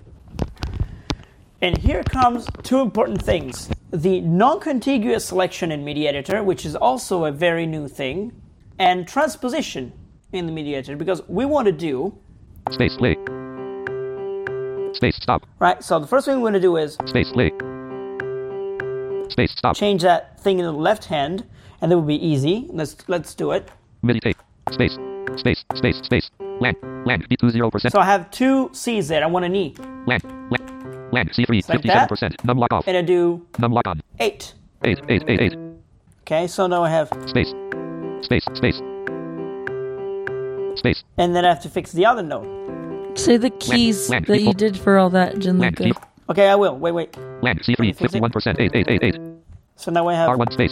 and here comes two important things. The non-contiguous selection in Media Editor, which is also a very new thing, and transposition in the Media Editor, because we want to do... Space. Play. Space. Stop. Right, so the first thing we want to do is... Space. Play. Space. Stop. Change that thing in the left hand, and that will be easy. Let's do it. Meditate. Space. Space. Space. Space. Land. Beat 20%. So I have two C's there. I want an E. Land. C3. Like 57%. Num lock off. And I do... Num lock on. 8. 8. Okay, so now I have... Space. Space. And then I have to fix the other note. Say the keys that you did for all that, Gianluca. Okay, I will. Wait. Land C3. 51%. 8. So now I have... R1 space.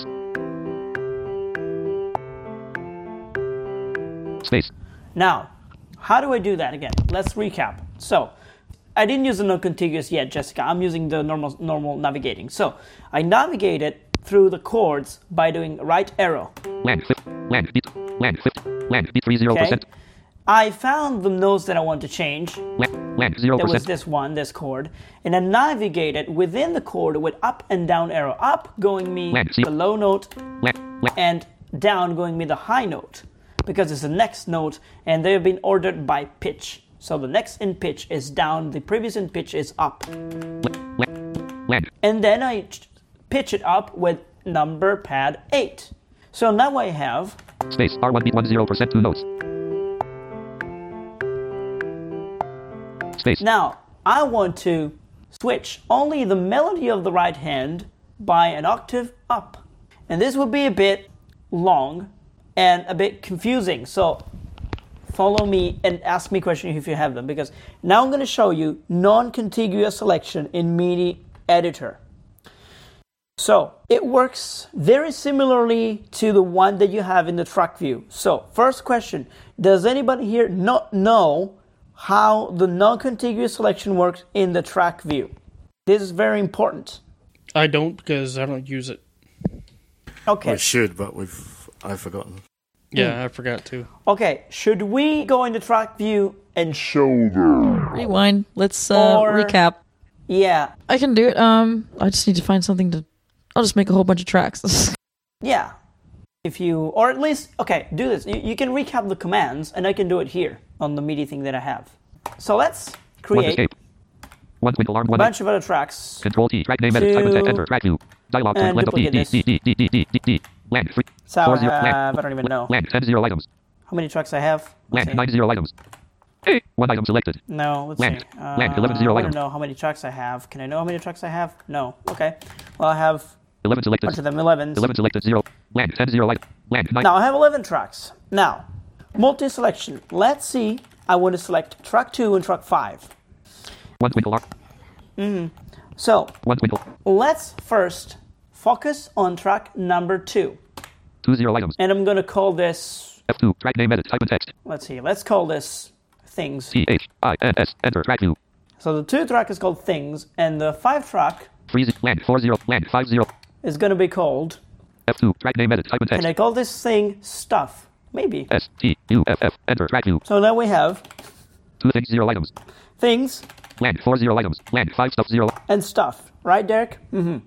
Space. Now, how do I do that again? Let's recap. So, I didn't use the non-contiguous yet, Jessica. I'm using the normal navigating. So, I navigated through the chords by doing right arrow. Land beat 30%. Okay. I found the notes that I want to change. Land 0%. That was this chord. And I navigated within the chord with up and down arrow. Up going me the low note, and down going me the high note. Because it's the next note, and they have been ordered by pitch. So the next in pitch is down, the previous in pitch is up. Land. And then I pitch it up with number pad 8. So now I have... Space, R1 beat 10%, 2 notes. Space. Now, I want to switch only the melody of the right hand by an octave up. And this will be a bit long and a bit confusing. So follow me and ask me questions if you have them, because now I'm going to show you non-contiguous selection in MIDI editor. So it works very similarly to the one that you have in the track view. So first question, does anybody here not know how the non-contiguous selection works in the track view? This is very important. I don't, because I don't use it. Okay. We should, but I've forgotten. Yeah, I forgot to. Okay, should we go into track view and show them? Rewind. Let's recap. Yeah. I can do it. I just need to find something to... I'll just make a whole bunch of tracks. Yeah. If you... Or at least... Okay, do this. You can recap the commands, and I can do it here on the MIDI thing that I have. So let's create a bunch of other tracks. Control T, track name, edit, type and text, enter, track view. Dialog, and length of D. Land, 3. So I have... I don't even know. Land, 10 0 items. How many tracks I have? Land, 9 0 items. 1 item selected. No, let's land. see. Land, 11 0 I items. don't know how many tracks I have. Can I know how many tracks I have? No. Okay. Well, I have... 11 selected. Bunch of them 11s. 11 selected, 0. Land, 10 0 item. Land, 9. Now I have 11 tracks. Now, multi-selection. Let's see. I want to select track 2 and track 5. 1 twinkle. So, 1 twinkle. Let's first focus on track number 2. 2 0 items. And I'm going to call this... F2, track name, edit, type and text. Let's see. Let's call this Things. THINS, enter, track view. So the 2 track is called Things, and the 5 track... Freeze, land, 4 0, land, 5 0. Is going to be called... F2, track name, edit, type and text. And I call this thing Stuff. Maybe. STUFF, enter, track view. So now we have... 2 things, 0 items. Things. Land, 4 0 items. Land, 5 stuff, 0. And Stuff. Right, Derek? Mm-hmm.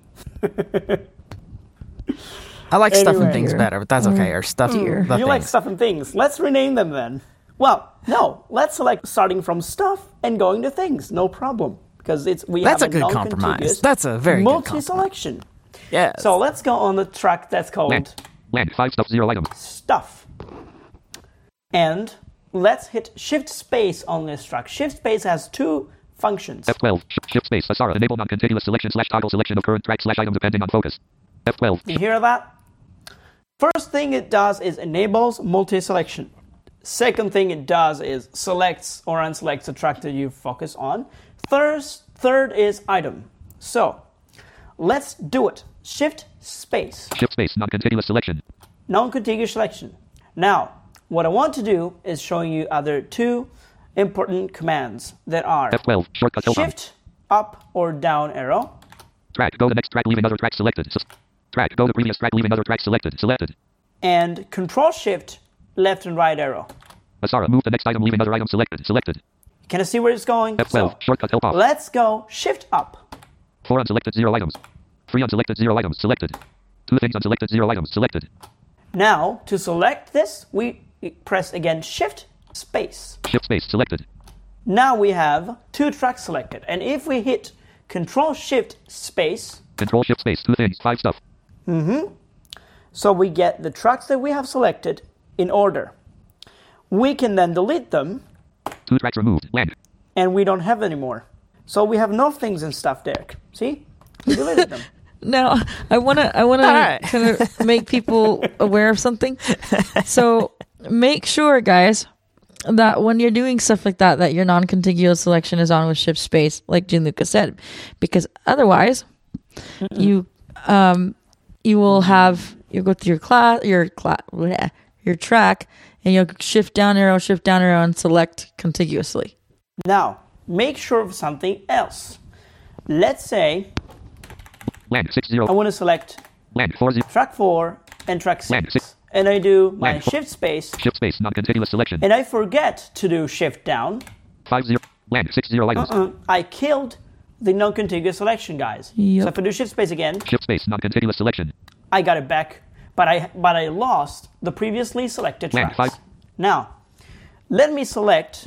I like Stuff and Things better, but that's okay. Or Stuff You things. like Stuff and Things. Let's rename them then. Well, no. Let's select starting from Stuff and going to Things. No problem. Because that's a good compromise. That's a very good multi-selection. Yeah. So let's go on the track that's called... Land, 5 stuff, 0 items. Stuff. And let's hit Shift Space on this track. Shift Space has 2 functions. F12, Shift Space, Asara, enable non-contiguous selection / toggle selection of current track / item depending on focus. F12. You hear that? First thing it does is enables multi-selection. Second thing it does is selects or unselects the track that you focus on. Third is item. So, let's do it. Shift space. Shift space, non-contiguous selection. Non-contiguous selection. Now, what I want to do is showing you other two important commands that are F12, shortcut shift up or down arrow. Track, go to next track, leaving other track selected. Track, go to previous track, leaving other track selected. Selected. And control shift left and right arrow. Asara, move the next item, leaving other item selected. Selected. Can I see where it's going? F12, So, shortcut help off. let's go shift up. 4 unselected, 0 items. 3 unselected, 0 items. Selected. 2 things unselected, 0 items. Selected. Now, to select this, we press again shift space. Shift space, selected. Now we have 2 tracks selected. And if we hit control shift space, Control shift space, 2 things, 5 stuff. so we get the tracks that we have selected in order. We can then delete them, 2 tracks removed. Land. and we don't have any more. So we have no things and stuff there. See? We deleted them. Now, I wanna right. kind of make people aware of something. So make sure, guys, that when you're doing stuff like that, that your non-contiguous selection is on with shift space, like Gianluca said, because otherwise, you will have you'll go through your track, and you'll shift down arrow, and select contiguously. Now, make sure of something else. Let's say Land 60. I want to select Land 40. track 4 and track 6. Land 6. And I do my Land 4. shift space, Shift space, non-contiguous selection. and I forget to do shift down. 50. Land 60 items. I killed the non-contiguous selection, guys. Yep. So if I do shift space again, Shift space, non-contiguous selection. I got it back, but I lost the previously selected Land tracks. 5. Now, let me select.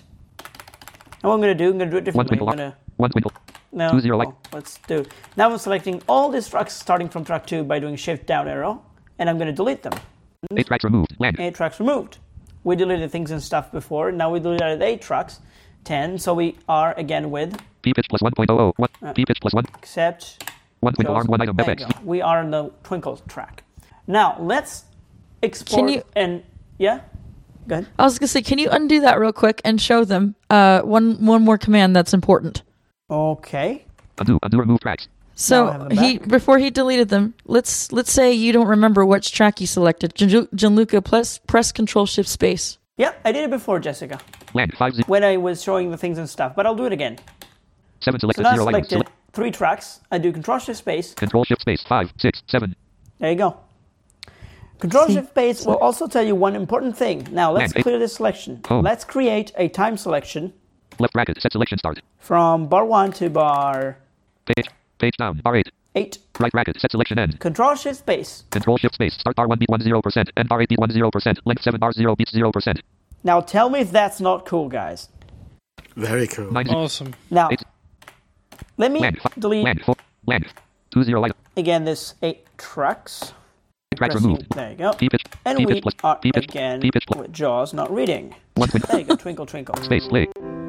And what I'm going to do, I'm going to do it differently. twinkle I'm going to 1 twinkle. no. 2 0 light. Let's do. Now I'm selecting all these tracks starting from track 2 by doing shift down arrow, and I'm going to delete them. 8 tracks removed. Land. 8 tracks removed. We deleted things and stuff before. Now we deleted 8 tracks. 10. So we are again with P pitch plus 1.00. What? P pitch plus 1. except 1 twinkle arm 1 item. there you FX. go. We are in the twinkle track. Now let's export Can you- and yeah. Go ahead. I was gonna say, can you undo that real quick and show them one more command that's important? Okay. Undo remove tracks. So Now I have them before he deleted them, let's say you don't remember which track you selected. Gianluca, press Control Shift Space. Yeah, I did it before, Jessica, Land 50. when I was showing the things and stuff. But I'll do it again. 7 So selected, now I 0 items. selected 3 tracks. I do Control Shift Space. Control shift space 5 6 7. There you go. Control Shift Space will also tell you one important thing. Now let's Land 8. clear this selection. Home. Let's create a time selection Left bracket. Set selection start. from bar 1 to bar Page down. Bar 8. 8. Right bracket. Set selection end. Control Shift Space. Control shift space. Start bar 1 beat 10%. End bar 8 beat 10%. Length 7 bar 0 beats 0%. Now tell me if that's not cool, guys. Very cool. 9 Awesome. Now, 8. let me Land 5. delete Land 4. Land 2 0 item. again this 8 tracks. Tracks Pressing- removed. There you go. P pitch. And P we pitch plus. are P pitch. again P pitch plus. with JAWS not reading. 1 twinkle. There you go. Twinkle, twinkle. Space play.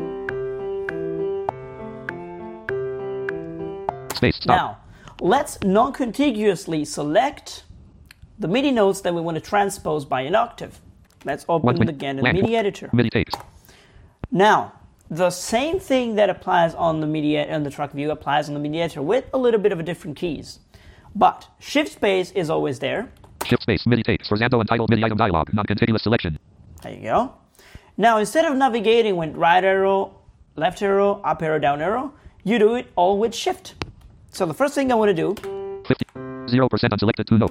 Space stop. Now, let's non-contiguously select the MIDI notes that we want to transpose by an octave. Let's open One it twin- again in land. MIDI editor. MIDI takes. Now, the same thing that applies on the MIDI on the track view applies on the MIDI editor with a little bit of a different keys. But shift space is always there. Shift space. MIDI takes. For Zando untitled MIDI item dialog. Non-contiguous selection. There you go. Now, instead of navigating with right arrow, left arrow, up arrow, down arrow, you do it all with shift. So the first thing I want to do, 50. 0% unselected 2 no.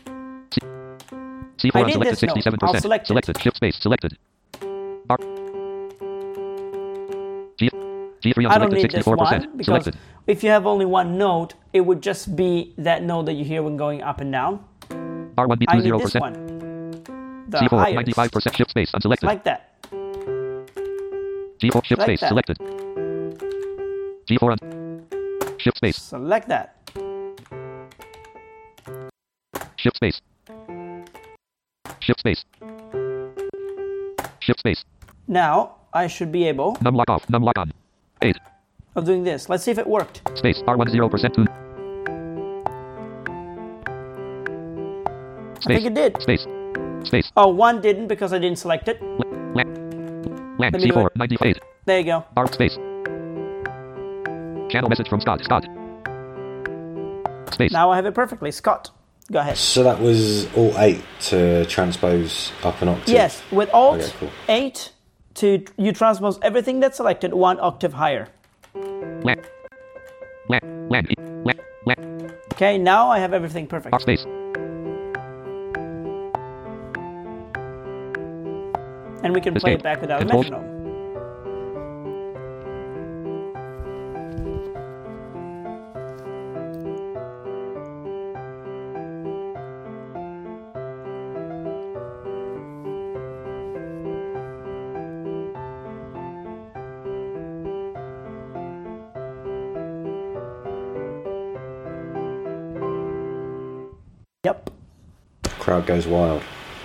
C4 I did unselected this note. 67%. I'll select it. Selected. Shift space. Selected. R. G3 I don't unselected need this 64%. one because Selected. if you have only one note, it would just be that note that you hear when going up and down. R1 beat I need 20%. this one. The C4 highest. 95% shift space unselected. Like that. G4 shift like space that. selected. G4 on shift space. Select that. Shift space. Shift space. Shift space. Now, I should be able Num lock off. Num lock on. 8. of doing this. Let's see if it worked. Space. R1 0% 2. I think it did. Space. Space. Oh, one didn't because I didn't select it. Land Let me do C4 it. 98. There you go. R space. Channel message from Scott. Scott. Space. Now I have it perfectly. Scott, go ahead. So that was Alt-8 to transpose up an octave? Yes, with Alt Okay, cool. 8 you transpose everything that's selected 1 octave higher. Okay, now I have everything perfect. Space. And we can play it back without a metronome. Yep. Crowd goes wild.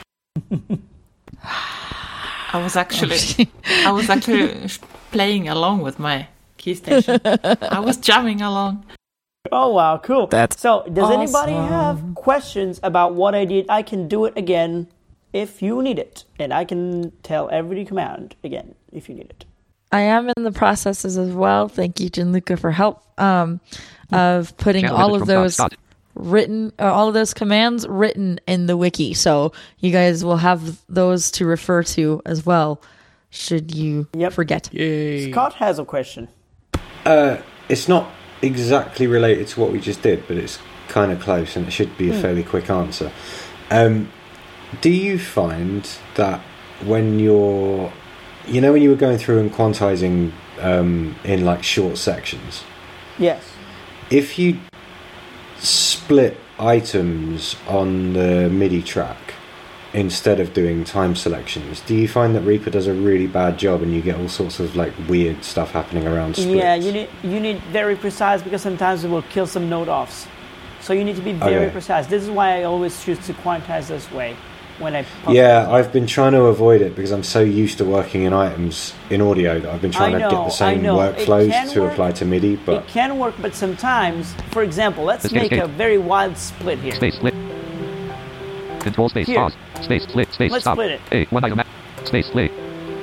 I was actually playing along with my key station. I was jamming along. Oh wow, cool. So, does awesome. anybody have questions about what I did? I can do it again if you need it, and I can tell every command again if you need it. I am in the processes as well. Thank you, Gianluca, for help of putting all of those all of those commands written in the wiki. So you guys will have those to refer to as well, should you forget. Yay. Scott has a question. It's not exactly related to what we just did, but it's kind of close, and it should be a fairly quick answer. Do you find that when you're, when you were going through and quantizing in like short sections, yes, if you split items on the MIDI track instead of doing time selections, do you find that Reaper does a really bad job and you get all sorts of like weird stuff happening around splits? Yeah, you need very precise, because sometimes it will kill some note offs. So you need to be very precise. This is why I always choose to quantize this way when I I've been trying to avoid it because I'm so used to working in items in audio that I've been trying to get the same workflows to apply to MIDI. But it can work, but sometimes, for example, let's make a very wild split here. Space split. Control space Here. pause. Space split. Space Let's stop. split it. Hey, one item. Space split.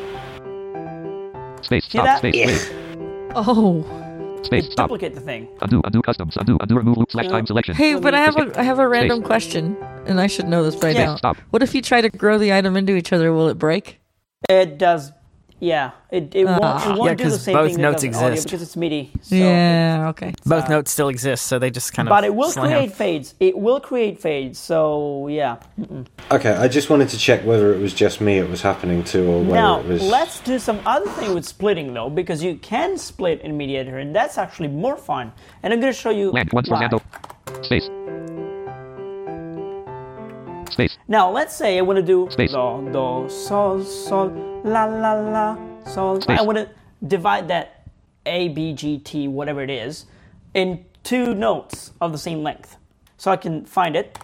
Space See stop. that? Space split. Oh. Space stop. Duplicate the thing. Undo customs. Undo remove loop /time selection. Hey, but I have a random question, and I should know this by now. Stop. What if you try to grow the item into each other? Will it break? It does. Yeah, it won't do the same both thing notes that does in audio exist. because it's MIDI. So okay. Both notes still exist, so they just kind of. But it will slam. create fades. It will create fades. So yeah. okay, I just wanted to check whether it was just me it was happening to, or whether Now it was. let's do some other thing with splitting though, because you can split in Mediator, and that's actually more fun. And I'm going to show you Land once why. Fernando. Space. Space. Now let's say I want to do Space. do sol la la la sol. Space. I want to divide that A B G T whatever it is in 2 notes of the same length, so I can find it.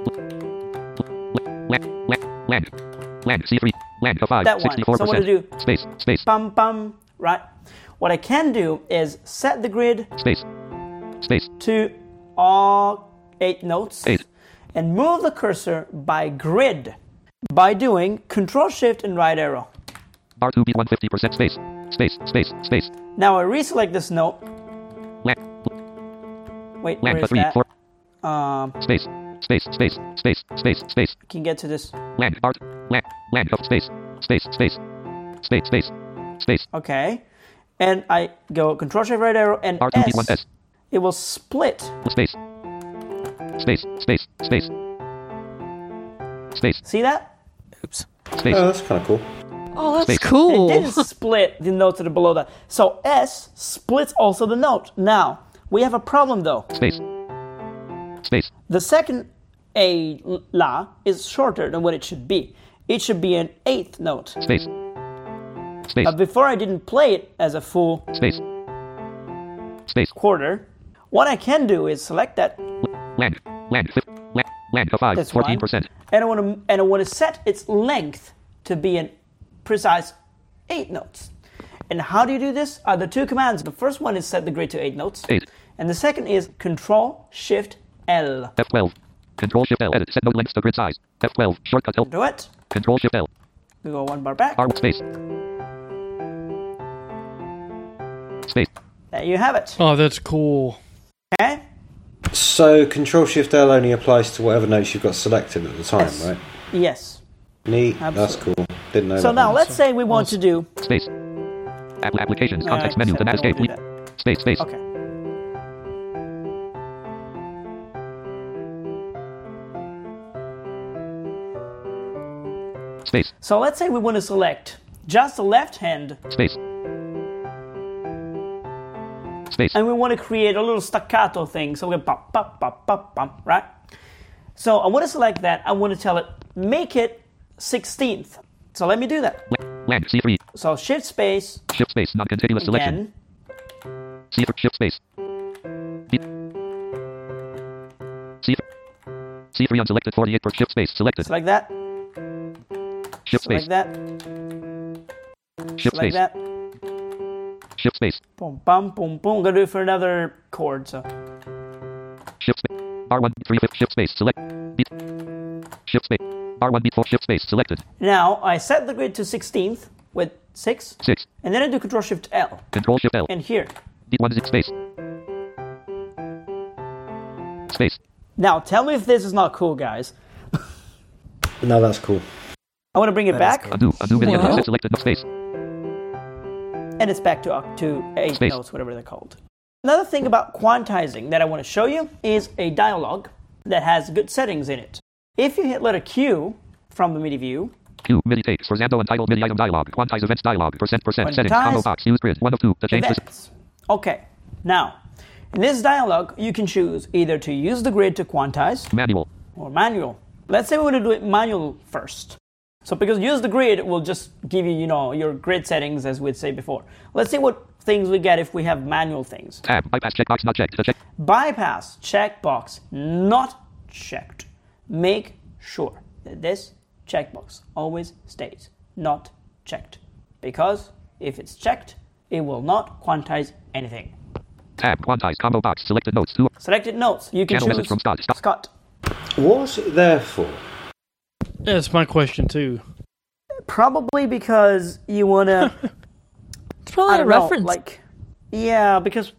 Land C3. Land F5. That one. 64%. So what to do? Space. Bum bum. Right. What I can do is set the grid Space. to all 8 notes 8. and move the cursor by grid by doing Control Shift and right arrow. R2 beat 150%. Space. Now I reselect this note. Land. Wait, Land where is 3. that? 4. Space. I can get to this. Land art. Land of space. Okay. And I go Control Shift right arrow and R2 beat 1 S. It will split. Space. See that? Oops. Space. Oh, that's kind of cool. Oh, that's Space. cool. It didn't split the notes that are below that. So S splits also the note. Now, we have a problem though. Space. The second A La is shorter than what it should be. It should be an 8th note. Space. But before I didn't play it as a full Space. quarter, what I can do is select that. Land F5. That's 14%. And I want to set its length to be an precise 8 notes. And how do you do this? The 2 commands. The first one is set the grid to 8 notes. 8. And the second is Control Shift L. F12. Control Shift L. Edit. Set node lengths to grid size. F12. Shortcut L. Do it. Control Shift L. We go 1 bar back. R space. Space. There you have it. Oh, that's cool. Okay. So Control-Shift-L only applies to whatever notes you've got selected at the time, Yes. right? Yes. Neat. Absolutely. That's cool. Didn't know So that. now let's say we want to do... Space. Applications. Context menu. Alright, Command so I escape. won't do that. Space. Space. Okay. Space. So let's say we want to select just the left hand, Space. Space. and we want to create a little staccato thing. So we go pop, pop, pop, pop, pop, right? So I want to select that. I want to tell it, make it 16th. So let me do that. Land. C3. So shift space, Shift space. Non-contiguous selection. again, C3. Shift space. C3 unselected 48%. Shift space. Selected. select that, Shift space. select that, Shift select space. that. Shift space. Boom, bum, boom, boom. I'm going to do it for another chord, so. Shift space. R1 3 5 shift space. Select. Beat. Shift space. R1 beat 4 shift space. Selected. Now I set the grid to 16th with 6, 6. and then I do Control-Shift-L. Control-Shift-L. And here. Beat 1 zip space. Space. Now tell me if this is not cool, guys. No, that's cool. I want to bring it back, Undo MIDI Well. set selected space. and it's back to 8 Space. notes, whatever they're called. Another thing about quantizing that I want to show you is a dialog that has good settings in it. If you hit letter Q from the MIDI view, Q MIDI takes for Zando untitled MIDI item dialog. Quantize events dialog. Percent settings. Quantize. Combo box. Use grid. 1 of 2 to change this. events. Okay, now in this dialog, you can choose either to use the grid to quantize Manual. or manual. Let's say we want to do it manual first. So because use the grid will just give you, your grid settings as we'd say before. Let's see what things we get if we have manual things. Tab. Bypass checkbox not checked. To check. Bypass checkbox not checked. Make sure that this checkbox always stays not checked. Because if it's checked, it will not quantize anything. Tab. Quantize combo box. Selected notes. 2. Selected notes. You can Channel message choose from Scott. Stop. Scott. What's it there for? That's my question too. Probably because you want to... It's probably I a don't know, reference. yeah, because,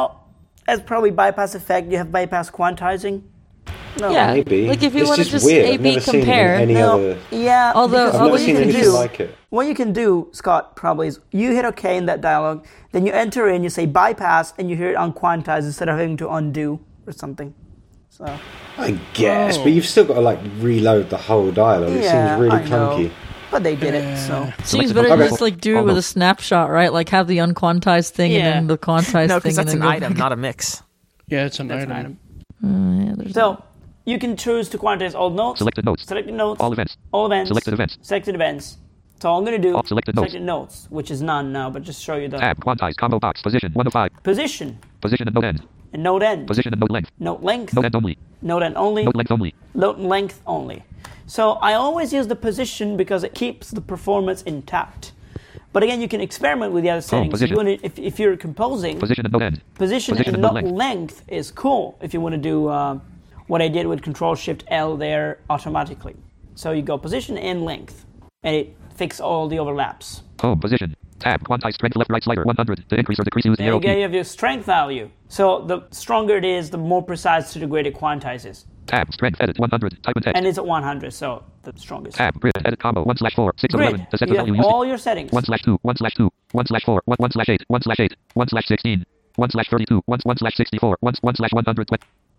as probably bypass effect, you have bypass quantizing. No. Yeah. Maybe. Like if you It's want to just just weird. I've A/B never seen compare. any No. other. Yeah, Although- because I've Oh, never what you seen can anything do, like it. what you can do, Scott, probably is you hit OK in that dialogue, then you enter in, you say bypass, and you hear it on quantize instead of having to undo or something. So I guess, but you've still got to reload the whole dialogue. It Yeah, seems really I know. clunky. but they did it. So Seems better to Okay. just do it with a snapshot, right? Like have the unquantized thing Yeah. and then the quantized No, thing. because that's and an then go item, back. not a mix. Yeah, it's an that's an item. item. Yeah, there's So you can choose to quantize all notes, Selected notes. selected notes, All events. all events, Selected events. selected events. So all I'm going to do All selected notes, which is none now, but just show you the Tab. Quantize combo box. Position 1 of 5. position Position and node end. and note end, Position and node length. note length, Node end only. note end only, Node length only. note length only. So I always use the position because it keeps the performance intact. But again, you can experiment with the other settings. position. If you're composing, Position and node end. position Position and and note note length is cool if you want to do what I did with Control-Shift-L there automatically. So you go position and length, and it fixes all the overlaps. Home position. Tab. Quantize strength left right slider 100. To increase or decrease use the There arrow you go, key. you have your strength value. So the stronger it is, the more precise to the grid it quantizes. Tab. Strength edit 100. Type in text. And it's at 100, so the strongest. Tab. Grid. Edit combo 1/4. 6 of Grid, 11. To set the you have value use all your settings. 1/2. 1/2. 1/4. 1/8. 1/8. 1/16. 1/32. 1/64. 1/120.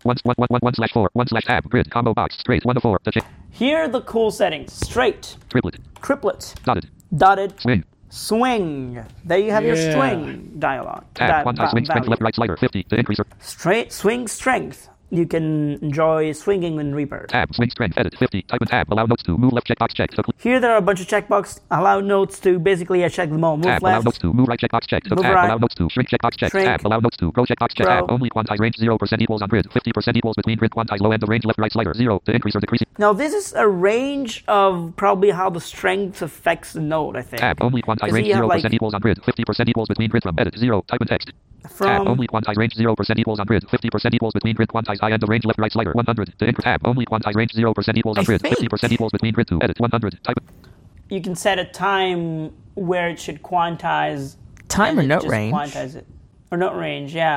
1/4. 1/tab. Grid. Combo box. Straight 1 of 4. To change. Here are the cool settings. Straight, Triplet. triplet, Dotted. dotted, Swing. swing. There you have your Yeah. swing dialogue. Tab. Quantize swing strength value. left right slider 50. To increase or Straight swing strength. You can enjoy swinging in Reaper. tab. Swing strength edit 50. Type in tab. Allow notes to move left checkbox check. Here there are a bunch of checkbox. Allow notes to basically I check them all. Move Tab. Allow left. notes to move right checkbox check. Move Tab. right. Allow notes to shrink checkbox check. Shrink. Tab. Allow notes to grow checkbox check. Grow. Tab. Only quantize range 0% equals on grid. 50% equals between grid. Quantize low end of range left right slider 0 to increase or decrease. Now this is a range of probably how the strength affects the note, I think. Tab. Only quantize 'Cause range you have, 0% like, equals on grid. 50% equals between grid from edit 0. Type in text. Tab. From Only quantize range 0% equals on grid. 50% equals between grid. Quantize high end of range left right slider 100 to increase. Tab. Only quantize range 0% equals on I grid. think- 50% equals between grid to edit 100. Type. you can set a time where it should quantize. Time and or it note just range? Quantize it. Or note range, yeah.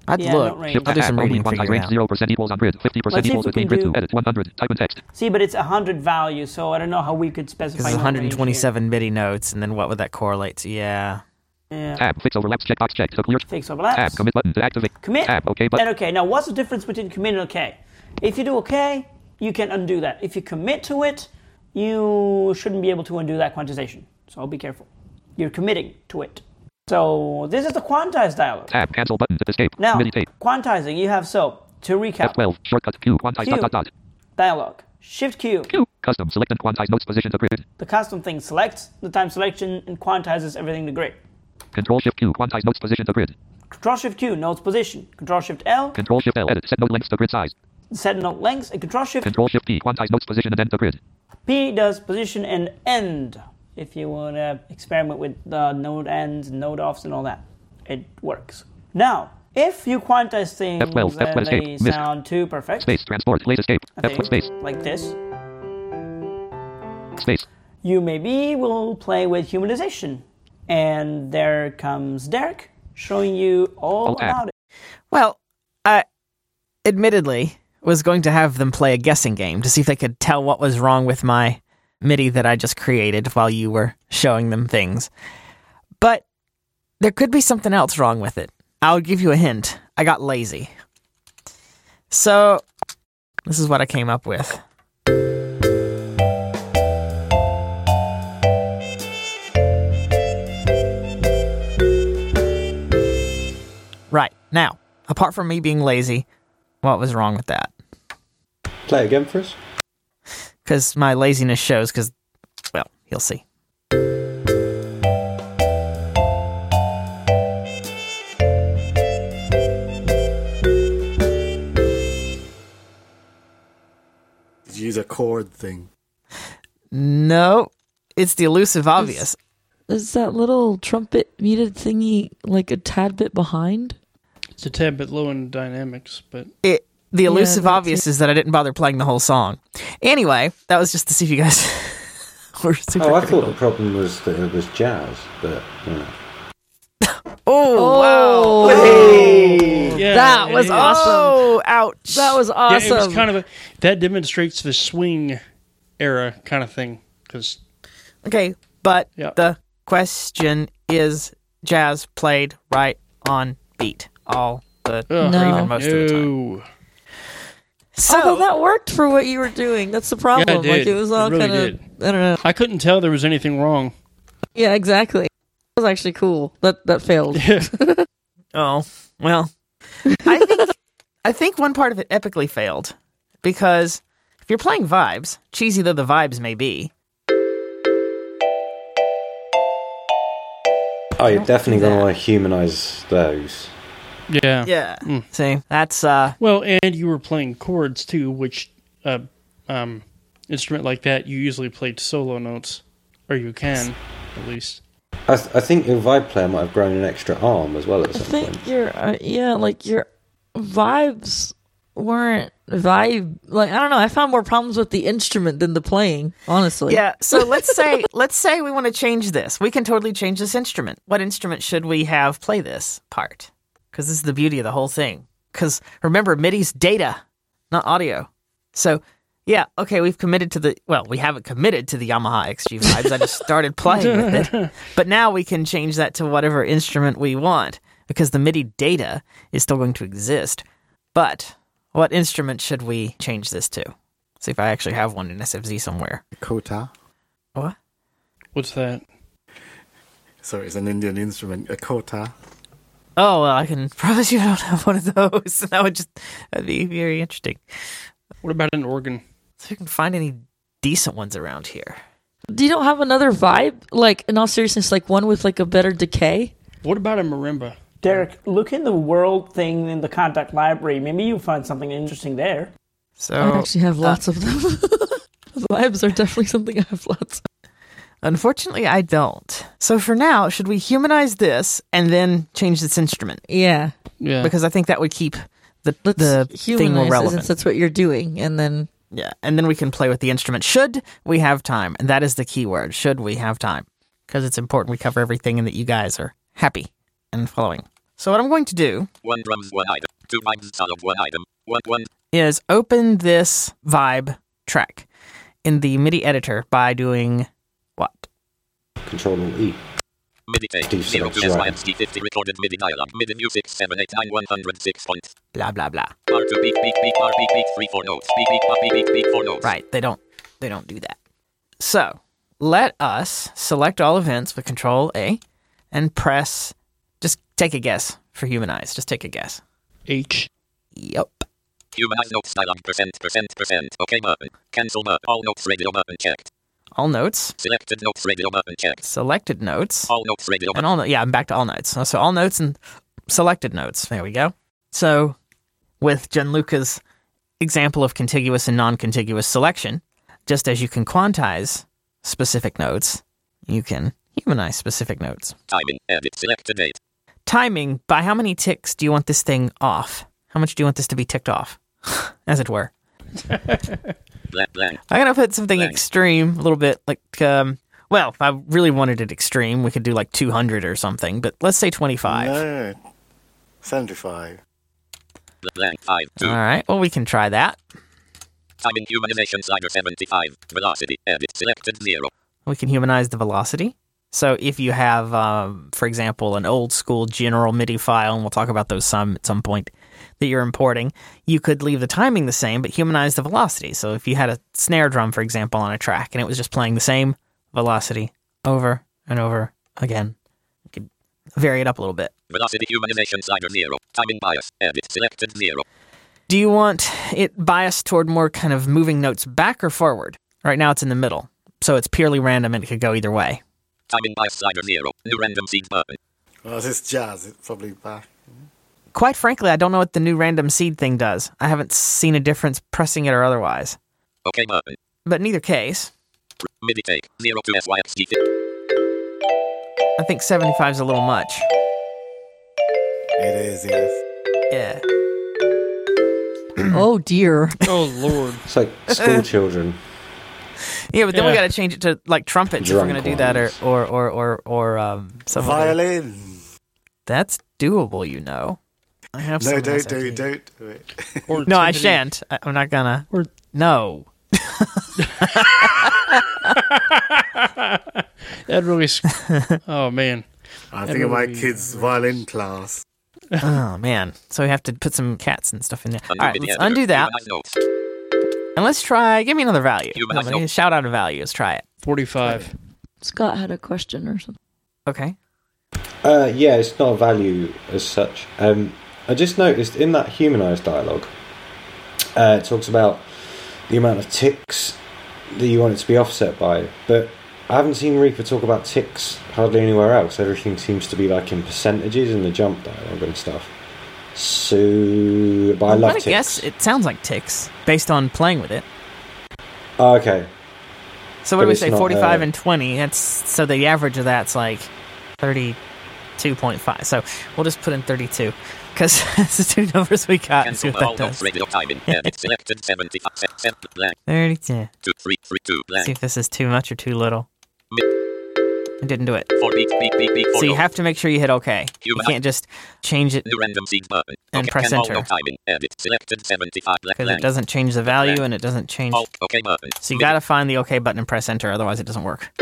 I'd look. I'll do some reading and figure it out. 0% equals 100, 50% Let's see equals if we between can grid 2, do- edit 100, type in text. See, but it's 100 values, so I don't know how we could specify. Because it's no range here. 127 MIDI notes, and then what would that correlate to? Yeah. Yeah. Tab, fix overlaps, checkbox checked, to clear. Fix overlaps. Tab, commit button to activate. Commit Tab, OK button. and OK. Now, what's the difference between commit and OK? If you do OK, you can undo that. If you commit to it, you shouldn't be able to undo that quantization. So be careful. You're committing to it. So this is the quantize dialog. Tab, cancel button to escape. Now, MIDI tape. quantizing, you have to recap. F12, shortcut Q, quantize Q. dot. Dialog. Shift Q. Q, custom, select and quantize notes position to grid. The custom thing selects the time selection and quantizes everything to grid. Control Shift Q, quantize notes position to grid. Control Shift Q, notes position. Control Shift L, Control Shift L, edit, set note lengths to grid size. set note lengths, and Control Shift Control Shift P, quantize notes position and end to grid. P does position and end. If you want to experiment with the node ends, node offs, and all that, it works. Now, if you quantize things F12, and F12 they escape, miss. sound too perfect, Space, transport, place escape. I think, F4 space, like this, space. you maybe will play with humanization. And there comes Derek showing you all about it. Well, I admittedly was going to have them play a guessing game to see if they could tell what was wrong with my MIDI that I just created while you were showing them things. But there could be something else wrong with it. I'll give you a hint. I got lazy. So, this is what I came up with. Right. Now, apart from me being lazy, what was wrong with that? Play it again for us. Because my laziness shows, because, well, you'll see. Did you use a chord thing? No, it's the elusive obvious. Is that little trumpet muted thingy like a tad bit behind? It's a tad bit low in dynamics, but The elusive obvious is that I didn't bother playing the whole song. Anyway, that was just to see if you guys were super I critical. thought the problem was that it was jazz, but you know. Oh, wow. Hey. Yeah, that was it is. awesome. Oh, ouch. That was awesome. Yeah, it was kind of that demonstrates the swing era kind of thing. Okay, but the question is jazz played right on beat all the or even most of the time. So although that worked for what you were doing. That's the problem. Yeah, it did. Like it was all It really kind of did. I don't know. I couldn't tell there was anything wrong. Yeah, exactly. It was actually cool. That failed. Oh, well. I think one part of it epically failed. Because if you're playing vibes, cheesy though the vibes may be, Oh, you're definitely going to want to humanize those. Yeah. Yeah. See, that's well, and you were playing chords too, which instrument like that you usually played solo notes, or you can at least. I think your vibe player might have grown an extra arm as well at some point. I think your vibes weren't vibe. Like I don't know. I found more problems with the instrument than the playing. Honestly. Yeah, so let's say we want to change this. We can totally change this instrument. What instrument should we have play this part? Because this is the beauty of the whole thing. Because remember, MIDI's data, not audio. So, yeah, okay, we haven't committed to the Yamaha XG vibes. I just started playing with it. But now we can change that to whatever instrument we want. Because the MIDI data is still going to exist. But what instrument should we change this to? See if I actually have one in SFZ somewhere. Kota. What? What's that? Sorry, it's an Indian instrument. A kota. Oh, well, I can promise you I don't have one of those. That'd be very interesting. What about an organ? So we can find any decent ones around here. Do you don't have another vibe? Like in all seriousness, like one with like a better decay? What about a marimba? Derek, look in the world thing in the contact library. Maybe you'll find something interesting there. So I actually have lots of them. Vibes are definitely something I have lots of. Unfortunately, I don't. So for now, should we humanize this and then change this instrument? Yeah. Yeah. Because I think that would keep the thing more Humanize it, relevant. since that's what you're doing, and then Yeah, and then we can play with the instrument. Should we have time? And that is the key word. Should we have time? Because it's important we cover everything and that you guys are happy and following. So what I'm going to do 1 drums, 1 item. 2 vibes, solid 1 item. 1. is open this vibe track in the MIDI editor by doing what? Control-Alt-E. MIDI take. 0 to SYMC 50 recorded MIDI dialog. MIDI music 789 106 points. Blah, blah, blah. R2 beep, beep, beep, R beep, beep, 3, 4 notes. Beep, beep, beep, beep, beep, 4 notes. Right, they don't do that. So, let us select all events with Control-A and press, just take a guess for Humanize. Just take a guess. H. Yep. Humanize notes dialog, %. Okay button. Cancel button. All notes radio button checked. All notes. Selected notes radio button checked. Selected notes. All notes radio button. And I'm back to all notes. So all notes and selected notes. There we go. So with Gianluca's example of contiguous and non-contiguous selection, just as you can quantize specific notes, you can humanize specific notes. Timing, edit, selected date. Timing, by how many ticks do you want this thing off? How much do you want this to be ticked off, as it were? Blank. I'm going to put something extreme, a little bit like, well, if I really wanted it extreme, we could do like 200 or something, but let's say 25. No, 75. Blank 5, 2. All right, well, we can try that. Timing humanization slider 75. Velocity, edit, selected 0. We can humanize the velocity. So if you have, for example, an old school general MIDI file, and we'll talk about those at some point, that you're importing, you could leave the timing the same, but humanize the velocity. So if you had a snare drum, for example, on a track, and it was just playing the same velocity over and over again, you could vary it up a little bit. Velocity humanization slider 0. Timing bias, edit, selected 0. Do you want it biased toward more kind of moving notes back or forward? Right now it's in the middle, so it's purely random and it could go either way. Timing bias slider 0. New random seed button. Well, this is jazz. It's probably back. Quite frankly, I don't know what the new random seed thing does. I haven't seen a difference pressing it or otherwise. Okay button. But in either case, MIDI take 0 to SYXG. I think 75 is a little much. It is, yes. Yeah. Oh dear. Oh lord. It's like school children. Yeah, but then we got to change it to like trumpets if we're going to do that, or something. Violin. That's doable, you know. I have No, some don't do it. Or No, I shan't. I'm not gonna. No. That really. Oh man. I think of my kids' violin class. Oh man. So we have to put some cats and stuff in there. All right, let's undo that. And let's try. Give me another value. Shout out a value. Let's try it. 45. Scott had a question or something. Okay. Yeah, it's not a value as such. I just noticed in that humanized dialogue, it talks about the amount of ticks that you want it to be offset by, but I haven't seen Reaper talk about ticks hardly anywhere else. Everything seems to be like in percentages in the jump dialogue and stuff. So, but I love ticks. I guess it sounds like ticks based on playing with it. Oh, okay. So what do we say? 45 and 20. That's so the average of that's like 32.5. So we'll just put in 32 because that's the two numbers we got. And see what that does. 32. See if this is too much or too little. It didn't do it. So you have to make sure you hit OK. You can't just change it and press enter. Because it doesn't change the value and it doesn't change. So you got to find the OK button and press enter, otherwise it doesn't work.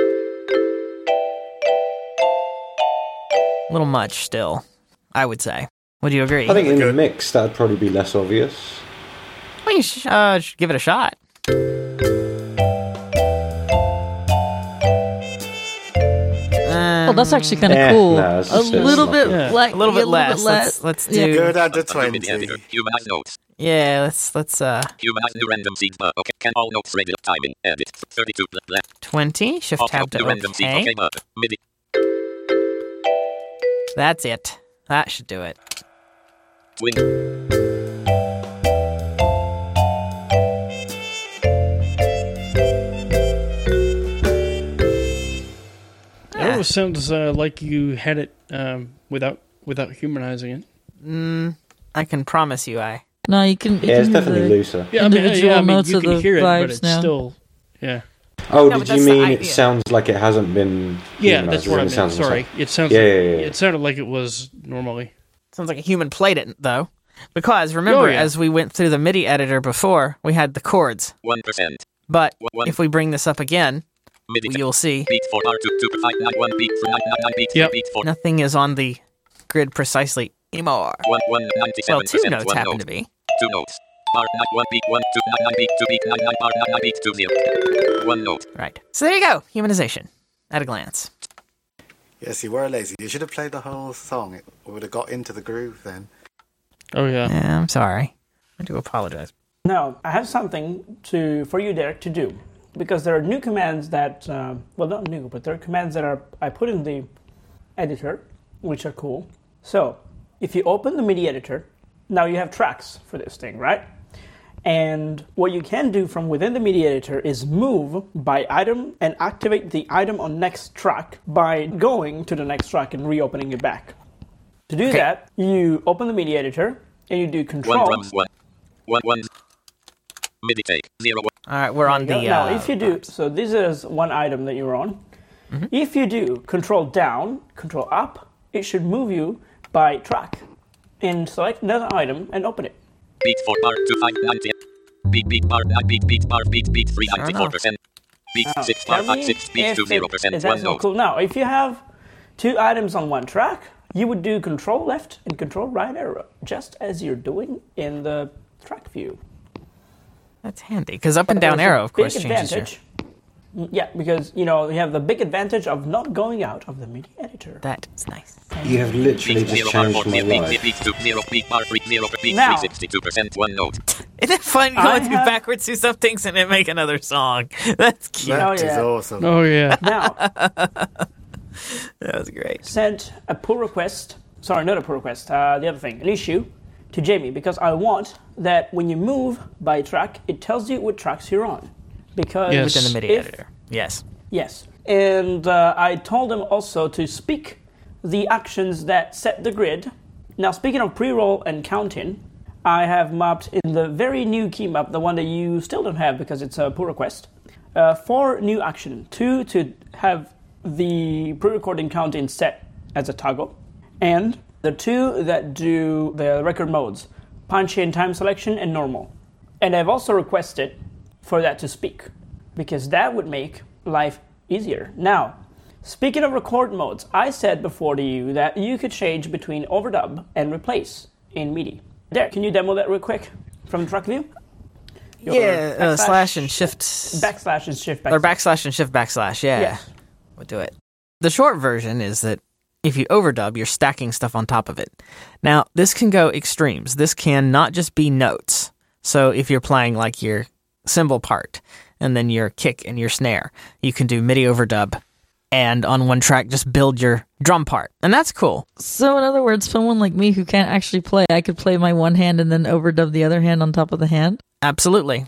A little much still, I would say. Would you agree? I think in the mix that'd probably be less obvious. Well, you should give it a shot. Well, that's actually kind of cool. No, a little bit a little bit less. Let's do. Go down to 20. Humanize notes. Yeah, let's Humanize new random seed. Okay, can all notes radio timing edit 32 20. Shift tab to OK. MIDI. That's it. That should do it. Twin. It almost sounds like you had it without humanizing it. I can promise you, No, you can. Yeah, it's definitely looser. Yeah, individual notes you of can the hear it, but vibes it's now. still, yeah. Oh, No, did but you that's the mean it idea. sounds like it hasn't been? Yeah, humanized? that's what I meant. Sounds Sorry, like- it sounds. Yeah, like, yeah, yeah. It sounded like it was normally. Sounds like a human played it, though. Because, remember, as we went through the MIDI editor before, we had the chords. 1%. But if we bring this up again, you'll see beat 4 R2 beat 4 beat 4. Nothing is on the grid precisely anymore. 97%. Well, 2 notes happen to be. 2 notes. Bar 1 beat 1 2 9 beat 2 beat 9 bar 9 beat 2 0. 1 note. Right. So there you go. Humanization. At a glance. Yes, you were lazy. You should have played the whole song. It would have got into the groove then. Oh, yeah. I'm sorry. I do apologize. Now, I have something for you, Derek, to do. Because there are new commands that, well, not new, but there are commands that I put in the editor, which are cool. So, if you open the MIDI editor, now you have tracks for this thing, right? And what you can do from within the MIDI editor is move by item and activate the item on next track by going to the next track and reopening it back. To do that, you open the MIDI editor and you do control. 1 drums 1 MIDI take 0 1. All right, we're on the. Now, if you do, so this is one item that you're on. Mm-hmm. If you do control down, control up, it should move you by track. And select another item and open it. Beat 4 bar 2 5 90. Beat bar 9 beat bar beat 3 94%. Beat 6 bar 5 6 beat 2 0%. 1 note. Cool. Now, if you have 2 items on one track, you would do control left and control right arrow, just as you're doing in the track view. That's handy, because up and down arrow, of course, changes your... Yeah, because, you have the big advantage of not going out of the MIDI editor. That is nice. You have literally just changed my life. Beat 2 0 beat bar 3 0 beat 362%. 1 note. Isn't it fun going through backwards through some things and then make another song? That's cute. That is awesome. Oh, yeah. Now, that was great. Sent a pull request, sorry, not a pull request, the other thing, an issue to Jamie, because I want that when you move by track, it tells you what tracks you're on. Because within the MIDI editor. Yes. Yes. And I told him also to speak the actions that set the grid. Now, speaking of pre-roll and counting, I have mapped in the very new key map, the one that you still don't have because it's a pull request, 4 new actions. 2 to have the pre-recording counting set as a toggle, and the 2 that do the record modes, punch in time selection and normal. And I've also requested for that to speak, because that would make life easier. Now, speaking of record modes, I said before to you that you could change between overdub and replace in MIDI. Derek, can you demo that real quick from the track view? Slash and shift. Backslash and shift backslash. Or backslash and shift backslash, yeah. Yes. We'll do it. The short version is that if you overdub, you're stacking stuff on top of it. Now, this can go extremes. This can not just be notes. So if you're playing like your cymbal part and then your kick and your snare, you can do MIDI overdub and on one track just build your drum part. And that's cool. So in other words, someone like me who can't actually play, I could play my one hand and then overdub the other hand on top of the hand? Absolutely.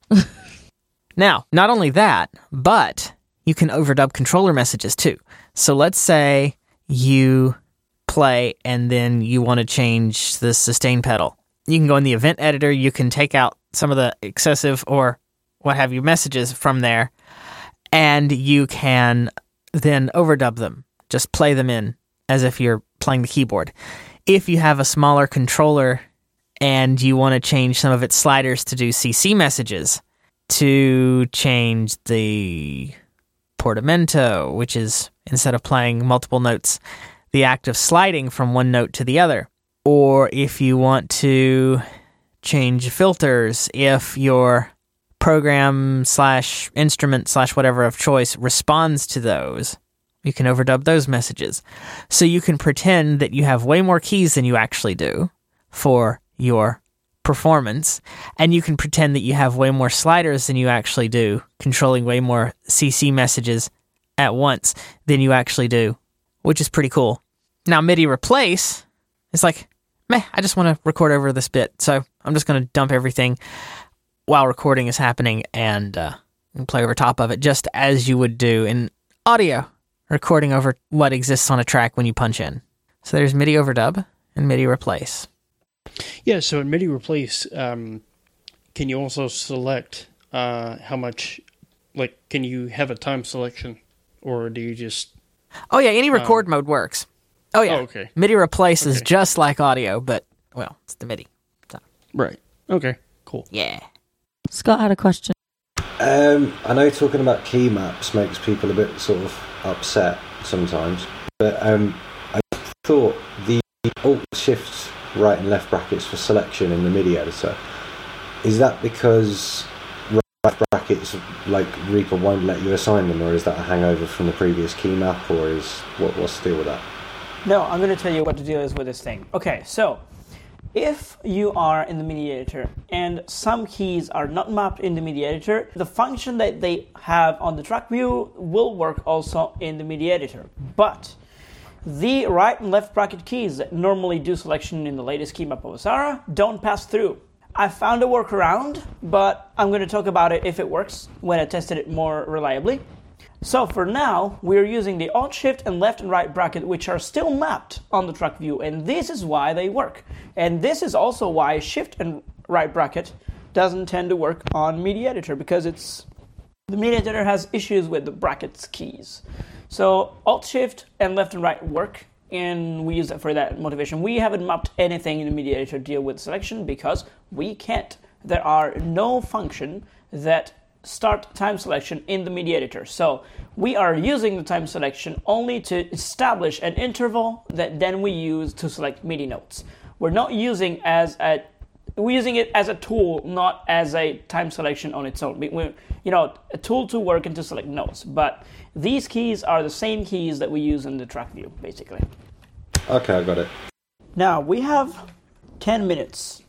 Now, not only that, but you can overdub controller messages too. So let's say you play and then you want to change the sustain pedal. You can go in the event editor, you can take out some of the excessive or what have you messages from there, and you can then overdub them. Just play them in as if you're playing the keyboard. If you have a smaller controller and you want to change some of its sliders to do CC messages, to change the portamento, which is instead of playing multiple notes, the act of sliding from one note to the other. Or if you want to change filters, if your program / instrument / whatever of choice responds to those, you can overdub those messages. So you can pretend that you have way more keys than you actually do for your performance, and you can pretend that you have way more sliders than you actually do, controlling way more CC messages at once than you actually do, which is pretty cool. Now, MIDI replace is like, meh, I just want to record over this bit, so I'm just going to dump everything while recording is happening and play over top of it, just as you would do in audio, recording over what exists on a track when you punch in. So there's MIDI overdub and MIDI replace. Yeah, so in MIDI replace, can you also select how much, like, can you have a time selection, or do you just... Oh yeah, any record mode works. Oh, yeah. okay. MIDI replace is just like audio, but, well, it's the MIDI. So. Right. Okay, cool. Yeah. Scott had a question. I know talking about key maps makes people a bit sort of upset sometimes, but I thought the Alt-Shift right and left brackets for selection in the MIDI editor, is that because right brackets, like Reaper won't let you assign them, or is that a hangover from the previous key map, or is what's the deal with that? No, I'm going to tell you what the deal is with this thing. Okay, so if you are in the MIDI editor and some keys are not mapped in the MIDI editor, the function that they have on the track view will work also in the MIDI editor. But the right and left bracket keys that normally do selection in the latest key map of Asara don't pass through. I found a workaround, but I'm going to talk about it if it works when I tested it more reliably. So for now, we're using the Alt-Shift and left and right bracket, which are still mapped on the track view, and this is why they work. And this is also why Shift and right bracket doesn't tend to work on MIDI editor, because the MIDI editor has issues with the brackets keys. So Alt-Shift and left and right work, and we use that for that motivation. We haven't mapped anything in the MIDI editor to deal with selection because we can't. There are no function that start time selection in the MIDI editor. So we are using the time selection only to establish an interval that then we use to select MIDI notes. We're not using we're using it as a tool, not as a time selection on its own. A tool to work and to select notes. But these keys are the same keys that we use in the track view, basically. Okay, I got it. Now, we have 10 minutes.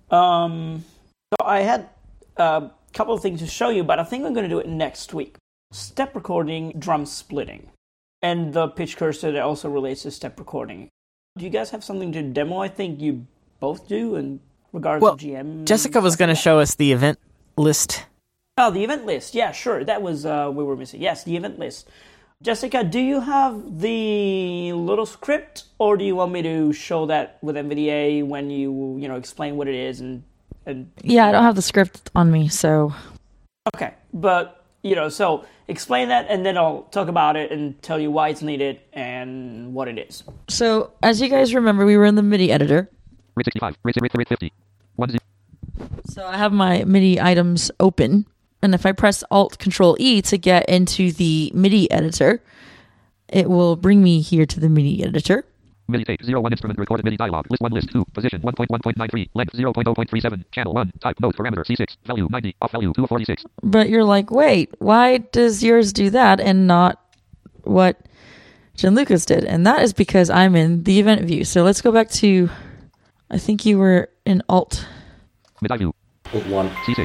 So I had a couple of things to show you, but I think I'm going to do it next week. Step recording, drum splitting, and the pitch cursor that also relates to step recording. Do you guys have something to demo? I think you both do in regards to GM. Jessica was going to show us the event list. Oh, the event list. Yeah, sure. That was we were missing. Yes, the event list. Jessica, do you have the little script, or do you want me to show that with NVDA when you explain what it is and Yeah, I don't have the script on me, so. Okay, but so explain that, and then I'll talk about it and tell you why it's needed and what it is. So, as you guys remember, we were in the MIDI editor. Rate 65, rate 50. 1 0. So I have my MIDI items open, and if I press Alt-Control-E to get into the MIDI editor, it will bring me here to the MIDI editor. MIDI tape 01 instrument recorded MIDI dialog. List 1 list 2. Position 1.1.93. Length 0.0.37. Channel 1. Type note parameter C6. Value 90. Off value 246. But you're like, wait, why does yours do that and not what Gianluca's did? And that is because I'm in the event view. So let's go back to, I think you were in Alt. MIDI view. Alt 1. C6.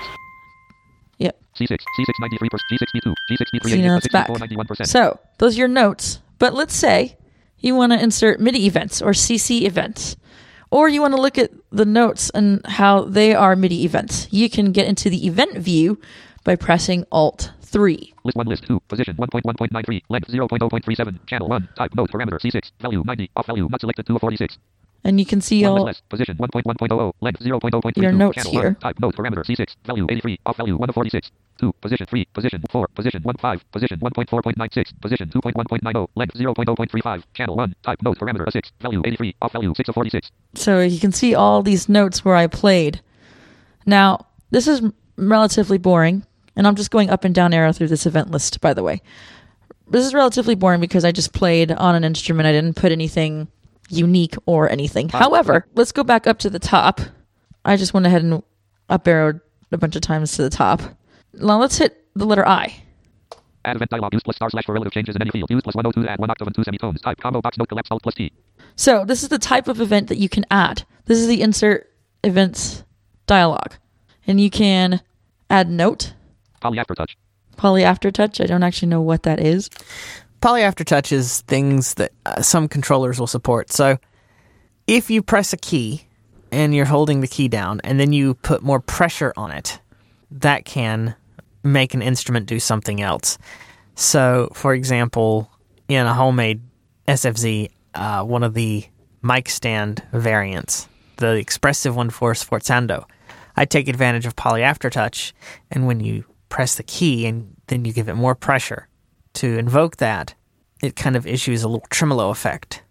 Yep. C6. C6 93%. G62. G63. See, now it's back. 91%. So those are your notes. But let's say you want to insert MIDI events or CC events, or you want to look at the notes and how they are MIDI events. You can get into the event view by pressing Alt-3. List 1 list 2. Position 1.1.93. Length 0.0.37. Channel 1. Type note parameter C6. Value 90. Off value not selected 246. And you can see all position 1.1.00. Length 0.0.32. your notes Channel here. 1. Type note parameter C6. Value 83. Off value 1 of 46. 2. Position 3. Position 4. Position 1.5. Position 1.4.96. Position 2.1.90. Length 0.0.35. Channel 1. Type note parameter 6. Value 83. Off value 6 of 46. So you can see all these notes where I played. Now, this is relatively boring, and I'm just going up and down arrow through this event list, by the way. This is relatively boring because I just played on an instrument. I didn't put anything unique or anything. However, let's go back up to the top. I just went ahead and up arrowed a bunch of times to the top. Now let's hit the letter I. Add event dialog. Use +/ for relative changes in any field. Use +102 to add 1 octave and 2 semitones. Type combo box note collapse Alt +T. So this is the type of event that you can add. This is the insert events dialog. And you can add note. Poly aftertouch. Poly aftertouch. I don't actually know what that is. Poly aftertouch is things that some controllers will support. So if you press a key and you're holding the key down and then you put more pressure on it, that can make an instrument do something else. So, for example, in a homemade SFZ, one of the mic stand variants, the expressive one for Sforzando, I take advantage of Poly aftertouch, and when you press the key and then you give it more pressure to invoke that, it kind of issues a little tremolo effect.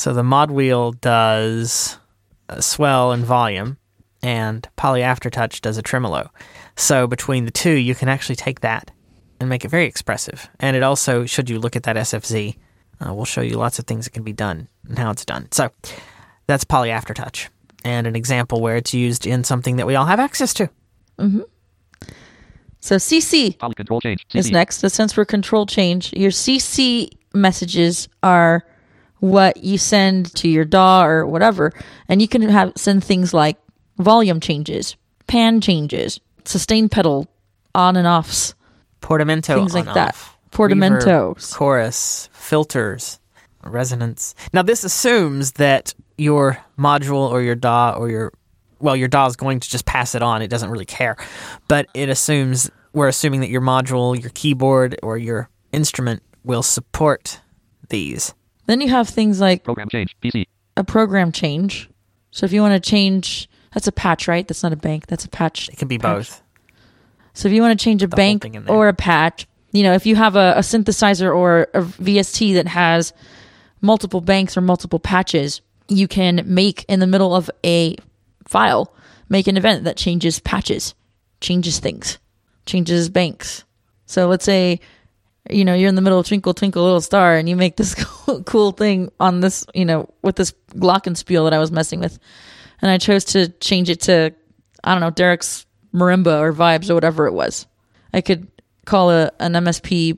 So the mod wheel does swell and volume, and Poly Aftertouch does a tremolo. So between the two, you can actually take that and make it very expressive. And it also, should you look at that SFZ, we'll show you lots of things that can be done and how it's done. So that's Poly Aftertouch, and an example where it's used in something that we all have access to. Mm-hmm. So CC Poly control change. CC. is next. That stands for control change. Your CC messages are what you send to your DAW or whatever, and you can send things like volume changes, pan changes, sustain pedal on and offs, portamento, things like that. Off. Portamentos, reverb, chorus, filters, resonance. Now this assumes that your module or your DAW or your DAW is going to just pass it on. It doesn't really care, but we're assuming that your module, your keyboard, or your instrument will support these. Then you have things like program change, PC. A program change. So if you want to change, that's a patch, right? That's not a bank. That's a patch. It can be patch. both. So if you want to change a bank or a patch, if you have a synthesizer or a VST that has multiple banks or multiple patches, you can make in the middle of a file, make an event that changes patches, changes things, changes banks. So let's say, you're in the middle of Twinkle, Twinkle, Little Star, and you make this cool thing on this, with this glockenspiel that I was messing with. And I chose to change it to, I don't know, Derek's marimba or vibes or whatever it was. I could call an MSP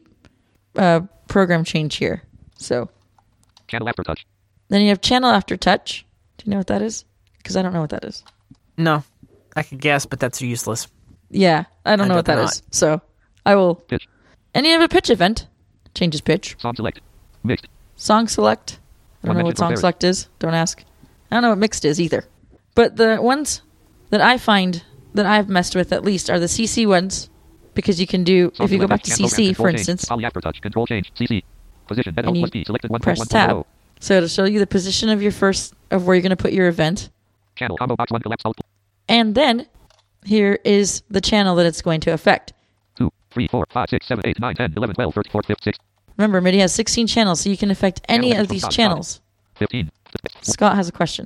program change here. So Channel Aftertouch. Then you have Channel Aftertouch. Do you know what that is? Because I don't know what that is. No, I could guess, but that's useless. Yeah, I don't know what that is. So I will. Pitch. And you have a pitch event. Changes pitch. Song select. Mixed. Song select. I don't know what song select is. Don't ask. I don't know what mixed is either. But the ones that I find that I've messed with at least are the CC ones, because you can do, if you go back to CC, for instance, Poly Aftertouch, control change, CC, position, and you selected 1.1.0. press tab. So it'll show you the position of where you're going to put your event. Channel combo box 1 collapse output. And then here is the channel that it's going to affect. 2, 3, 4, 5, 6, 7, 8, 9, 10, 11, 12, 13, 14, 15, 16. Remember, MIDI has 16 channels, so you can affect any of these channels. 15. Scott has a question.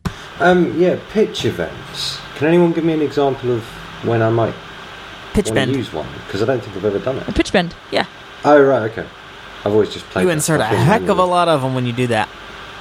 Pitch events. Can anyone give me an example of when I might pitch bend use one? Because I don't think I've ever done it. A pitch bend, yeah. Oh, right, okay. I've always just played. You insert a heck of a lot of them when you do that.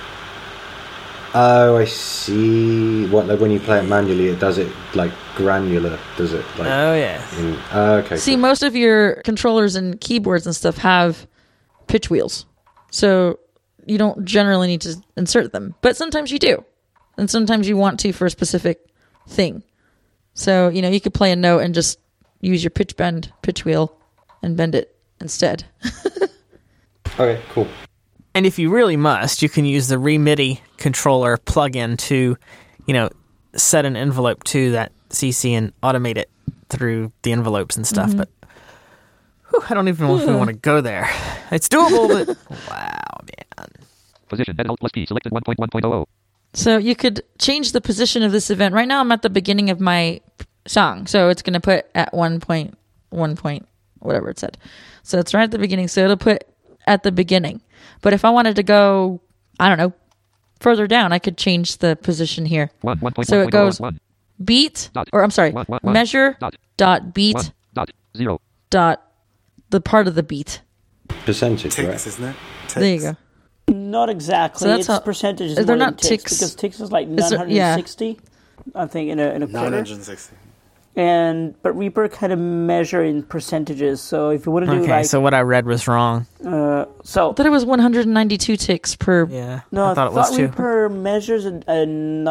Oh, I see. What, like when you play it manually, it does it like granular, does it? Like, oh, yeah. Okay. See, most of your controllers and keyboards and stuff have pitch wheels. So you don't generally need to insert them. But sometimes you do. And sometimes you want to for a specific thing. So, you could play a note and just use your pitch wheel, and bend it instead. Okay, cool. And if you really must, you can use the ReMIDI controller plugin to, set an envelope to that CC and automate it through the envelopes and stuff. Mm-hmm. But I don't even know if we want to go there. It's doable, but wow, man. Position, head alt plus P, selected 1.1.0. So you could change the position of this event. Right now I'm at the beginning of my song, so it's going to put at 1 point, whatever it said. So it's right at the beginning, so it'll put at the beginning. But if I wanted to go, I don't know, further down, I could change the position here. So it goes beat, or I'm sorry, measure dot beat dot the part of the beat. Percentage, ticks, right? Isn't it? Ticks. There you go. Not exactly. So it's percentages. They're not ticks, ticks. because ticks is like 960. I think in a quarter. 960. But Reaper kind of measure in percentages. So if you want to do okay, so what I read was wrong. I thought it was 192 ticks per. Yeah, no, I thought it was too. Reaper measures a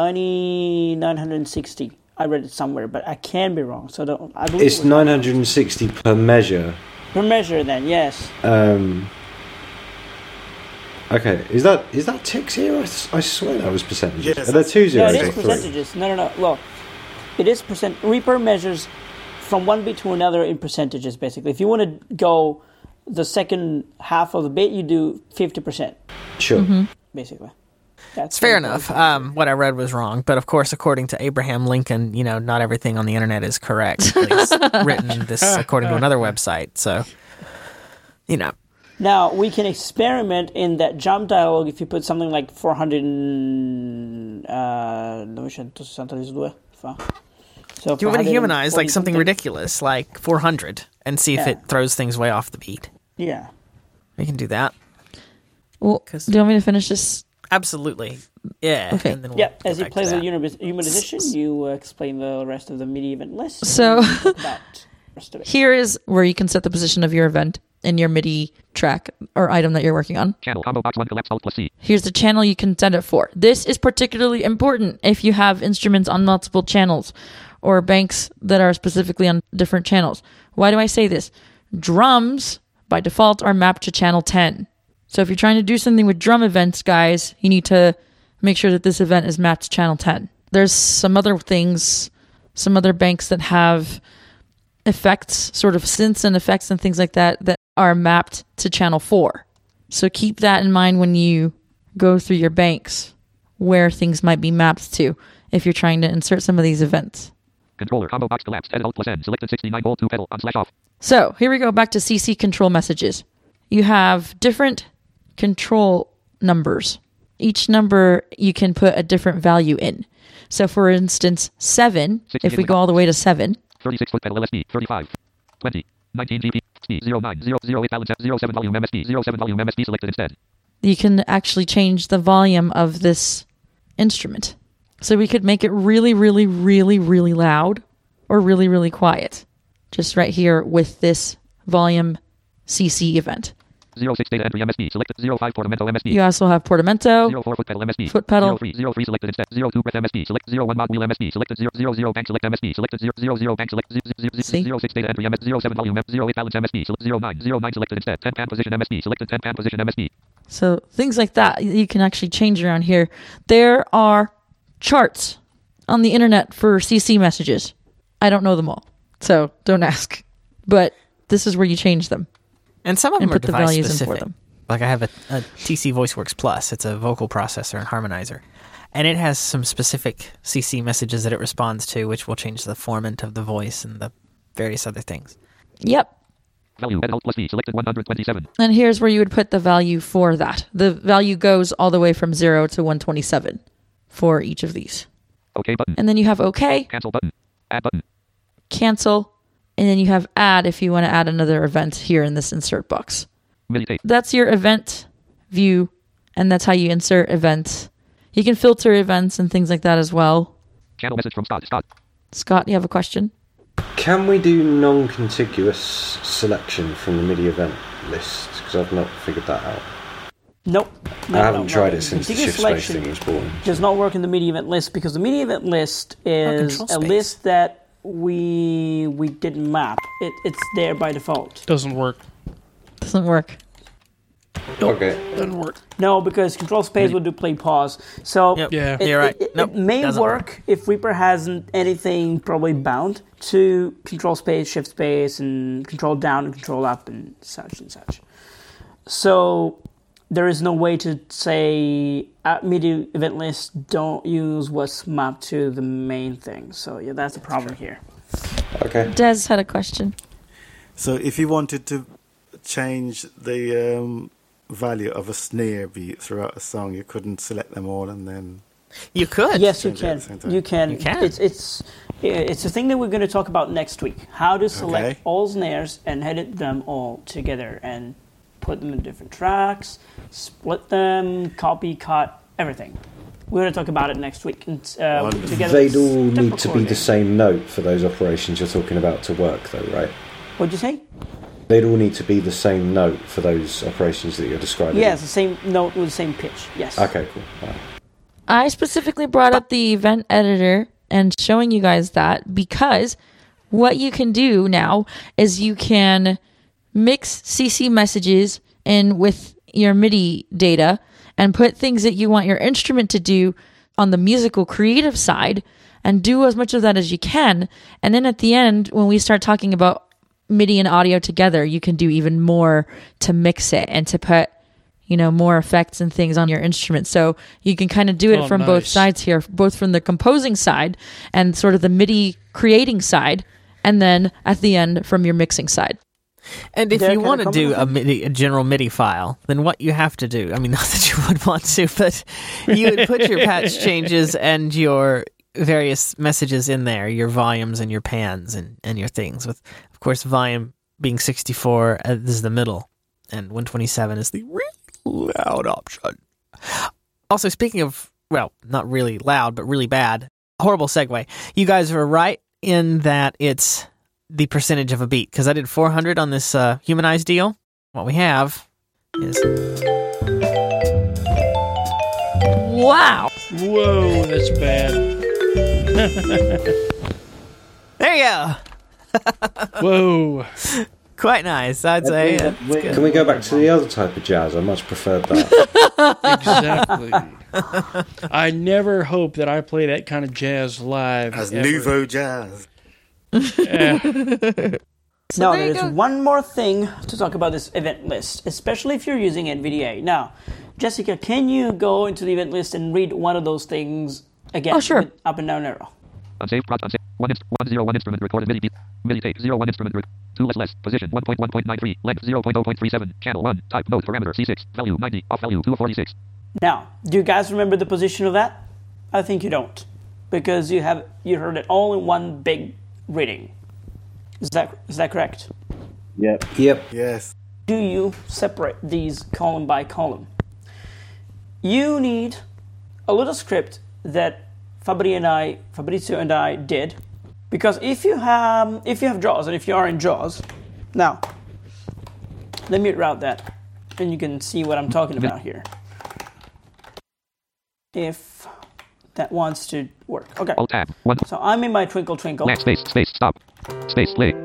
960. I read it somewhere, but I can be wrong. So I believe it's 960 per measure. Per measure, then yes. Okay, is that ticks here? I swear that was percentages. Yes, Are there 2 zeros? No, it is percentages. No. Well, it is percent. Reaper measures from one bit to another in percentages, basically. If you want to go the second half of the bit, you do 50%. Sure. Mm-hmm. Basically. It's fair enough. What I read was wrong, but of course, according to Abraham Lincoln, not everything on the internet is correct. He's written this according to another website, so, Now, we can experiment in that jump dialogue if you put something like 962. So do you want me to humanize like something ridiculous, like 400, and see if it throws things way off the beat? Yeah. We can do that. Well, do you want me to finish this? Absolutely. Yeah. Okay. And then we'll as you play the human edition, you explain the rest of the MIDI event list. So, rest of it. Here is where you can set the position of your event in your MIDI track or item that you're working on. Channel combo box 1 collapse alt plus C. Here's the channel you can set it for. This is particularly important if you have instruments on multiple channels or banks that are specifically on different channels. Why do I say this? Drums, by default, are mapped to channel 10. So if you're trying to do something with drum events, guys, you need to make sure that this event is mapped to channel 10. There's some other things, some other banks that have effects, sort of synths and effects and things like that are mapped to channel 4. So keep that in mind when you go through your banks, where things might be mapped to if you're trying to insert some of these events. Controller combo box collapsed. Edit alt plus N. Selected 69 volt 2 pedal on slash off. So here we go back to CC control messages. You have different control numbers. Each number you can put a different value in. So for instance, 7, if we go all the way to 7. 36 foot pedal LSD, 35, 20, 19 GP, 09, 008 balance, 07 volume MSD, 07 volume MSD selected instead. You can actually change the volume of this instrument. So we could make it really, really, really, really loud or really, really quiet. Just right here with this volume CC event. 06 data entry MSD selected, 05 portamento MSD. You also have portamento, 04 foot pedal MSD, foot pedal, 03 selected instead, 02 breath MSD select, 01 mod wheel MSD selected, 00 bank select MSD selected, 00 bank select, 06 data entry MSD, 07 volume 08 balance MSD select, 09 selected instead, 10 pan position MSD selected, 10 pan position MSD. So things like that you can actually change around here. There are charts on the internet for CC messages. I don't know them all, so don't ask. But this is where you change them. And some of them are put the device values specific. in for them. Like I have a TC VoiceWorks Plus. It's a vocal processor and harmonizer. And it has some specific CC messages that it responds to, which will change the formant of the voice and the various other things. Yep. Value edit alt plus V selected 127. And here's where you would put the value for that. The value goes all the way from 0 to 127 for each of these. OK button. And then you have OK. Cancel button. Add button. Cancel. And then you have add if you want to add another event here in this insert box. Meditate. That's your event view, and that's how you insert events. You can filter events and things like that as well. Channel message from Scott. Scott, you have a question? Can we do non-contiguous selection from the MIDI event list? Because I've not figured that out. Nope. I haven't tried it since the shift space thing was born. Does not work in the MIDI event list because the MIDI event list is a list that we didn't map. It's there by default. Doesn't work. Doesn't work. Okay. Doesn't work. No, because control space will do play pause. So Yeah, you're right. It may work if Reaper hasn't anything probably bound to control space, shift space, and control down and control up and such and such. So there is no way to say at MIDI event list don't use what's mapped to the main thing. So yeah, that's the problem here. Okay. Des had a question. So if you wanted to change the value of a snare beat throughout a song, you couldn't select them all and then... You could. Yes, you can. You can. You can. It's a thing that we're going to talk about next week. How to select all snares and edit them all together and put them in different tracks, split them, copy, cut, everything. We're going to talk about it next week. And, together They'd all need to be the same note for those operations you're talking about to work, though, right? What'd you say? They'd all need to be the same note for those operations that you're describing. Yes, the same note with the same pitch. Yes. Okay, cool. All right. I specifically brought up the event editor and showing you guys that because what you can do now is you can mix CC messages in with your MIDI data and put things that you want your instrument to do on the musical creative side and do as much of that as you can. And then at the end, when we start talking about MIDI and audio together, you can do even more to mix it and to put, more effects and things on your instrument. So you can kind of do it from both sides here, both from the composing side and sort of the MIDI creating side, and then at the end from your mixing side. And if you want to do a general MIDI file, then what you have to do, I mean, not that you would want to, but you would put your patch changes and your various messages in there, your volumes and your pans and your things, with, of course, volume being 64 is the middle, and 127 is the really loud option. Also, speaking of, well, not really loud, but really bad, horrible segue. You guys are right in that it's the percentage of a beat, because I did 400 on this humanized deal. What we have is... Wow! Whoa, that's bad. There you go! Whoa. Quite nice, I'd say. Can we go back to the other type of jazz? I much preferred that. Exactly. I never hope that I play that kind of jazz live. As ever. nouveau jazz. Now, there's one more thing to talk about this event list, especially if you're using NVDA. Now, Jessica, can you go into the event list and read one of those things again? Oh, sure. With up and down arrow. Unsaved prod, unsaved. 101 instrument recorded MIDI beat. MIDI tape 01 instrument 2 less. Position 1.1.93. Length 0.0.37. Channel 1. Type note parameter C6. Value 90. Off value 246. Now, do you guys remember the position of that? I think you don't, because you heard it all in one big reading. Is that correct? Yep. Yes. Do you separate these column by column? You need a little script that Fabrizio and I did, because if you have JAWS, and if you are in JAWS, now let me route that, and you can see what I'm talking about here. If that wants to work, okay. Alt tab 1. So I'm in my Twinkle Twinkle. Next space stop. Space play.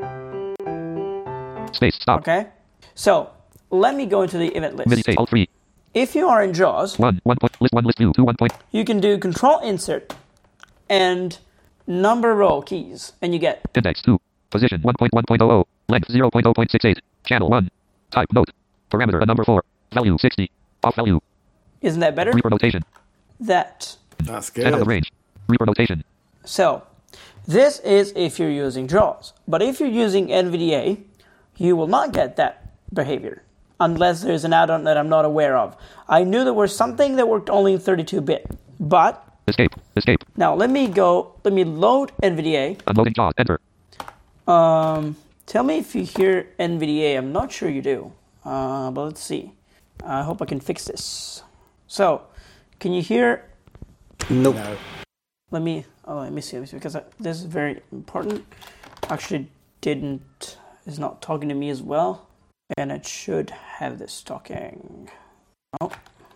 Space stop. Okay. So let me go into the event list. MIDI tape Alt 3. If you are in JAWS, 1 point, list 1 list 2 1 point. You can do Control Insert and number row keys, and you get Index 2. Position 1.1.00. Length 0.0.68. Channel 1. Type note. Parameter a number 4. Value 60. Off value. Isn't that better? Reaper notation. That's good. 10 of the range. Reaper notation. So, this is if you're using JAWS. But if you're using NVDA, you will not get that behavior, unless there's an add-on that I'm not aware of. I knew there was something that worked only in 32-bit, but... Escape. Now, let me load NVDA. Unloading JAWS. Enter. Tell me if you hear NVDA. I'm not sure you do. But let's see. I hope I can fix this. So, can you hear? Nope. No. Let me see, because this is very important. Actually, is not talking to me as well, and it should have this talking. Oh.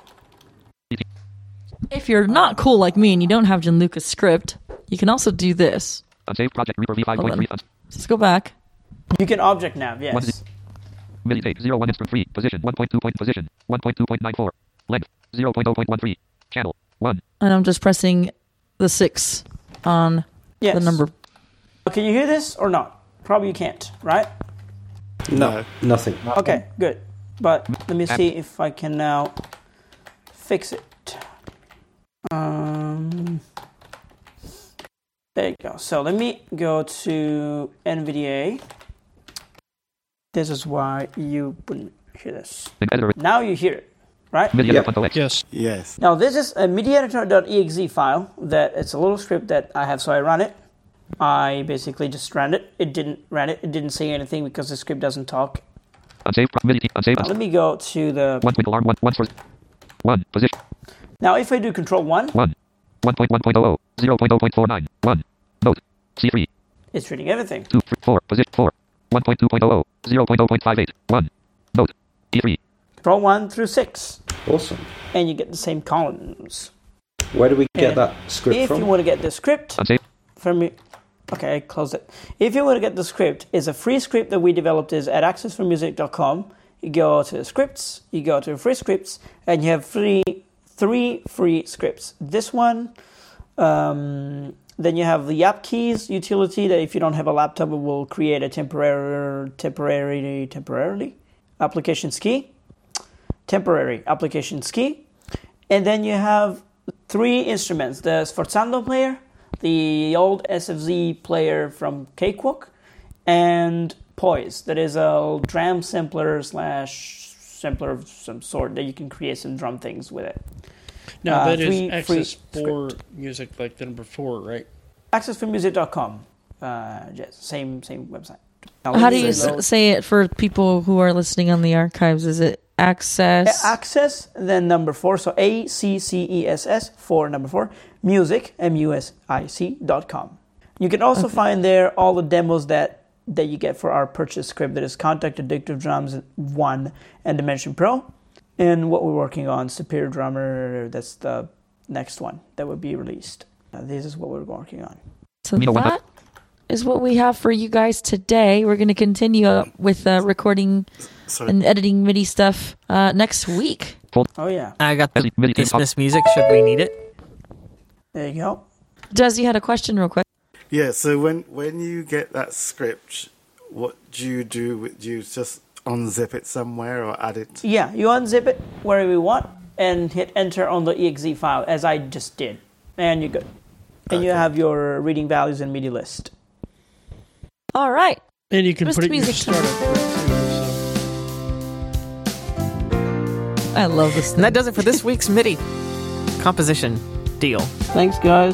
If you're not cool like me and you don't have Gianluca's script, you can also do this. Unsaved project Reaper V5.3. Let's go back. You can object nav, yes. MIDI tape 01 instrument 3. Position 1.2 point position 1.2.94. Length 0.0.13. Channel 1. And I'm just pressing the 6 on the number. Can you hear this or not? Probably you can't, right? No. Nothing. Okay, good. But let me see if I can now fix it. There you go. So let me go to NVDA. This is why you wouldn't hear this. Now you hear it, right? Yes. Yes. Now this is a MIDI-editor.exe file that it's a little script that I have, so I run it. I basically just ran it. It didn't say anything because the script doesn't talk. Unsaved MIDI unsaved. Let me go to the 1 twinkle arm 1 source 1 position. Now if I do Control 1 1.1.00 0.0.49 1 note C3. It's reading everything. 2 4 position 4 1.2.00 0.0.58 1 note E3. Control 1 through 6. Awesome. And you get the same columns. Where do we get that script from? If you want to get the script from me, okay, I closed it. If you want to get the script, it's a free script that we developed is at accessformusic.com. You go to scripts, you go to free scripts, and you have three free scripts. This one, then you have the app keys utility that if you don't have a laptop, it will create a temporary applications key. Temporary applications key. And then you have 3 instruments. The Sforzando player, the old SFZ player from Cakewalk, and Poise. That is a drum sampler / sampler of some sort that you can create some drum things with it. Now, that is Access for Music, like the number 4, right? AccessForMusic.com. Yes, same website. How do you say it for people who are listening on the archives? Is it Access? Access, then number 4. So ACCESS 4, number 4. Music, MUSIC.com. You can also find there all the demos that you get for our purchase script. That is Kontakt Addictive Drums 1 and Dimension Pro. And what we're working on, Superior Drummer, that's the next one that will be released. This is what we're working on. So that is what we have for you guys today. We're going to continue with recording and editing MIDI stuff next week. Oh, yeah. I got the Christmas music. Should we need it? There you go. Desi had a question real quick. Yeah, so when you get that script, what do you do? Do you just unzip it somewhere or add it? Yeah, you unzip it wherever you want and hit enter on the exe file, as I just did. And you're good. And you have your reading values and MIDI list. All right. And you can put it in your startup too. I love this thing. And that does it for this week's MIDI composition deal. Thanks, guys.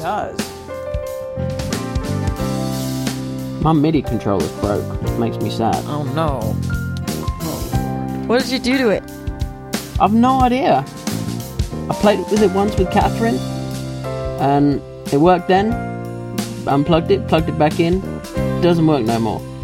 My MIDI controller's broke. It makes me sad. Oh, no. What did you do to it? I've no idea. I played with it once with Catherine, and it worked then. Unplugged it, plugged it back in. It doesn't work no more.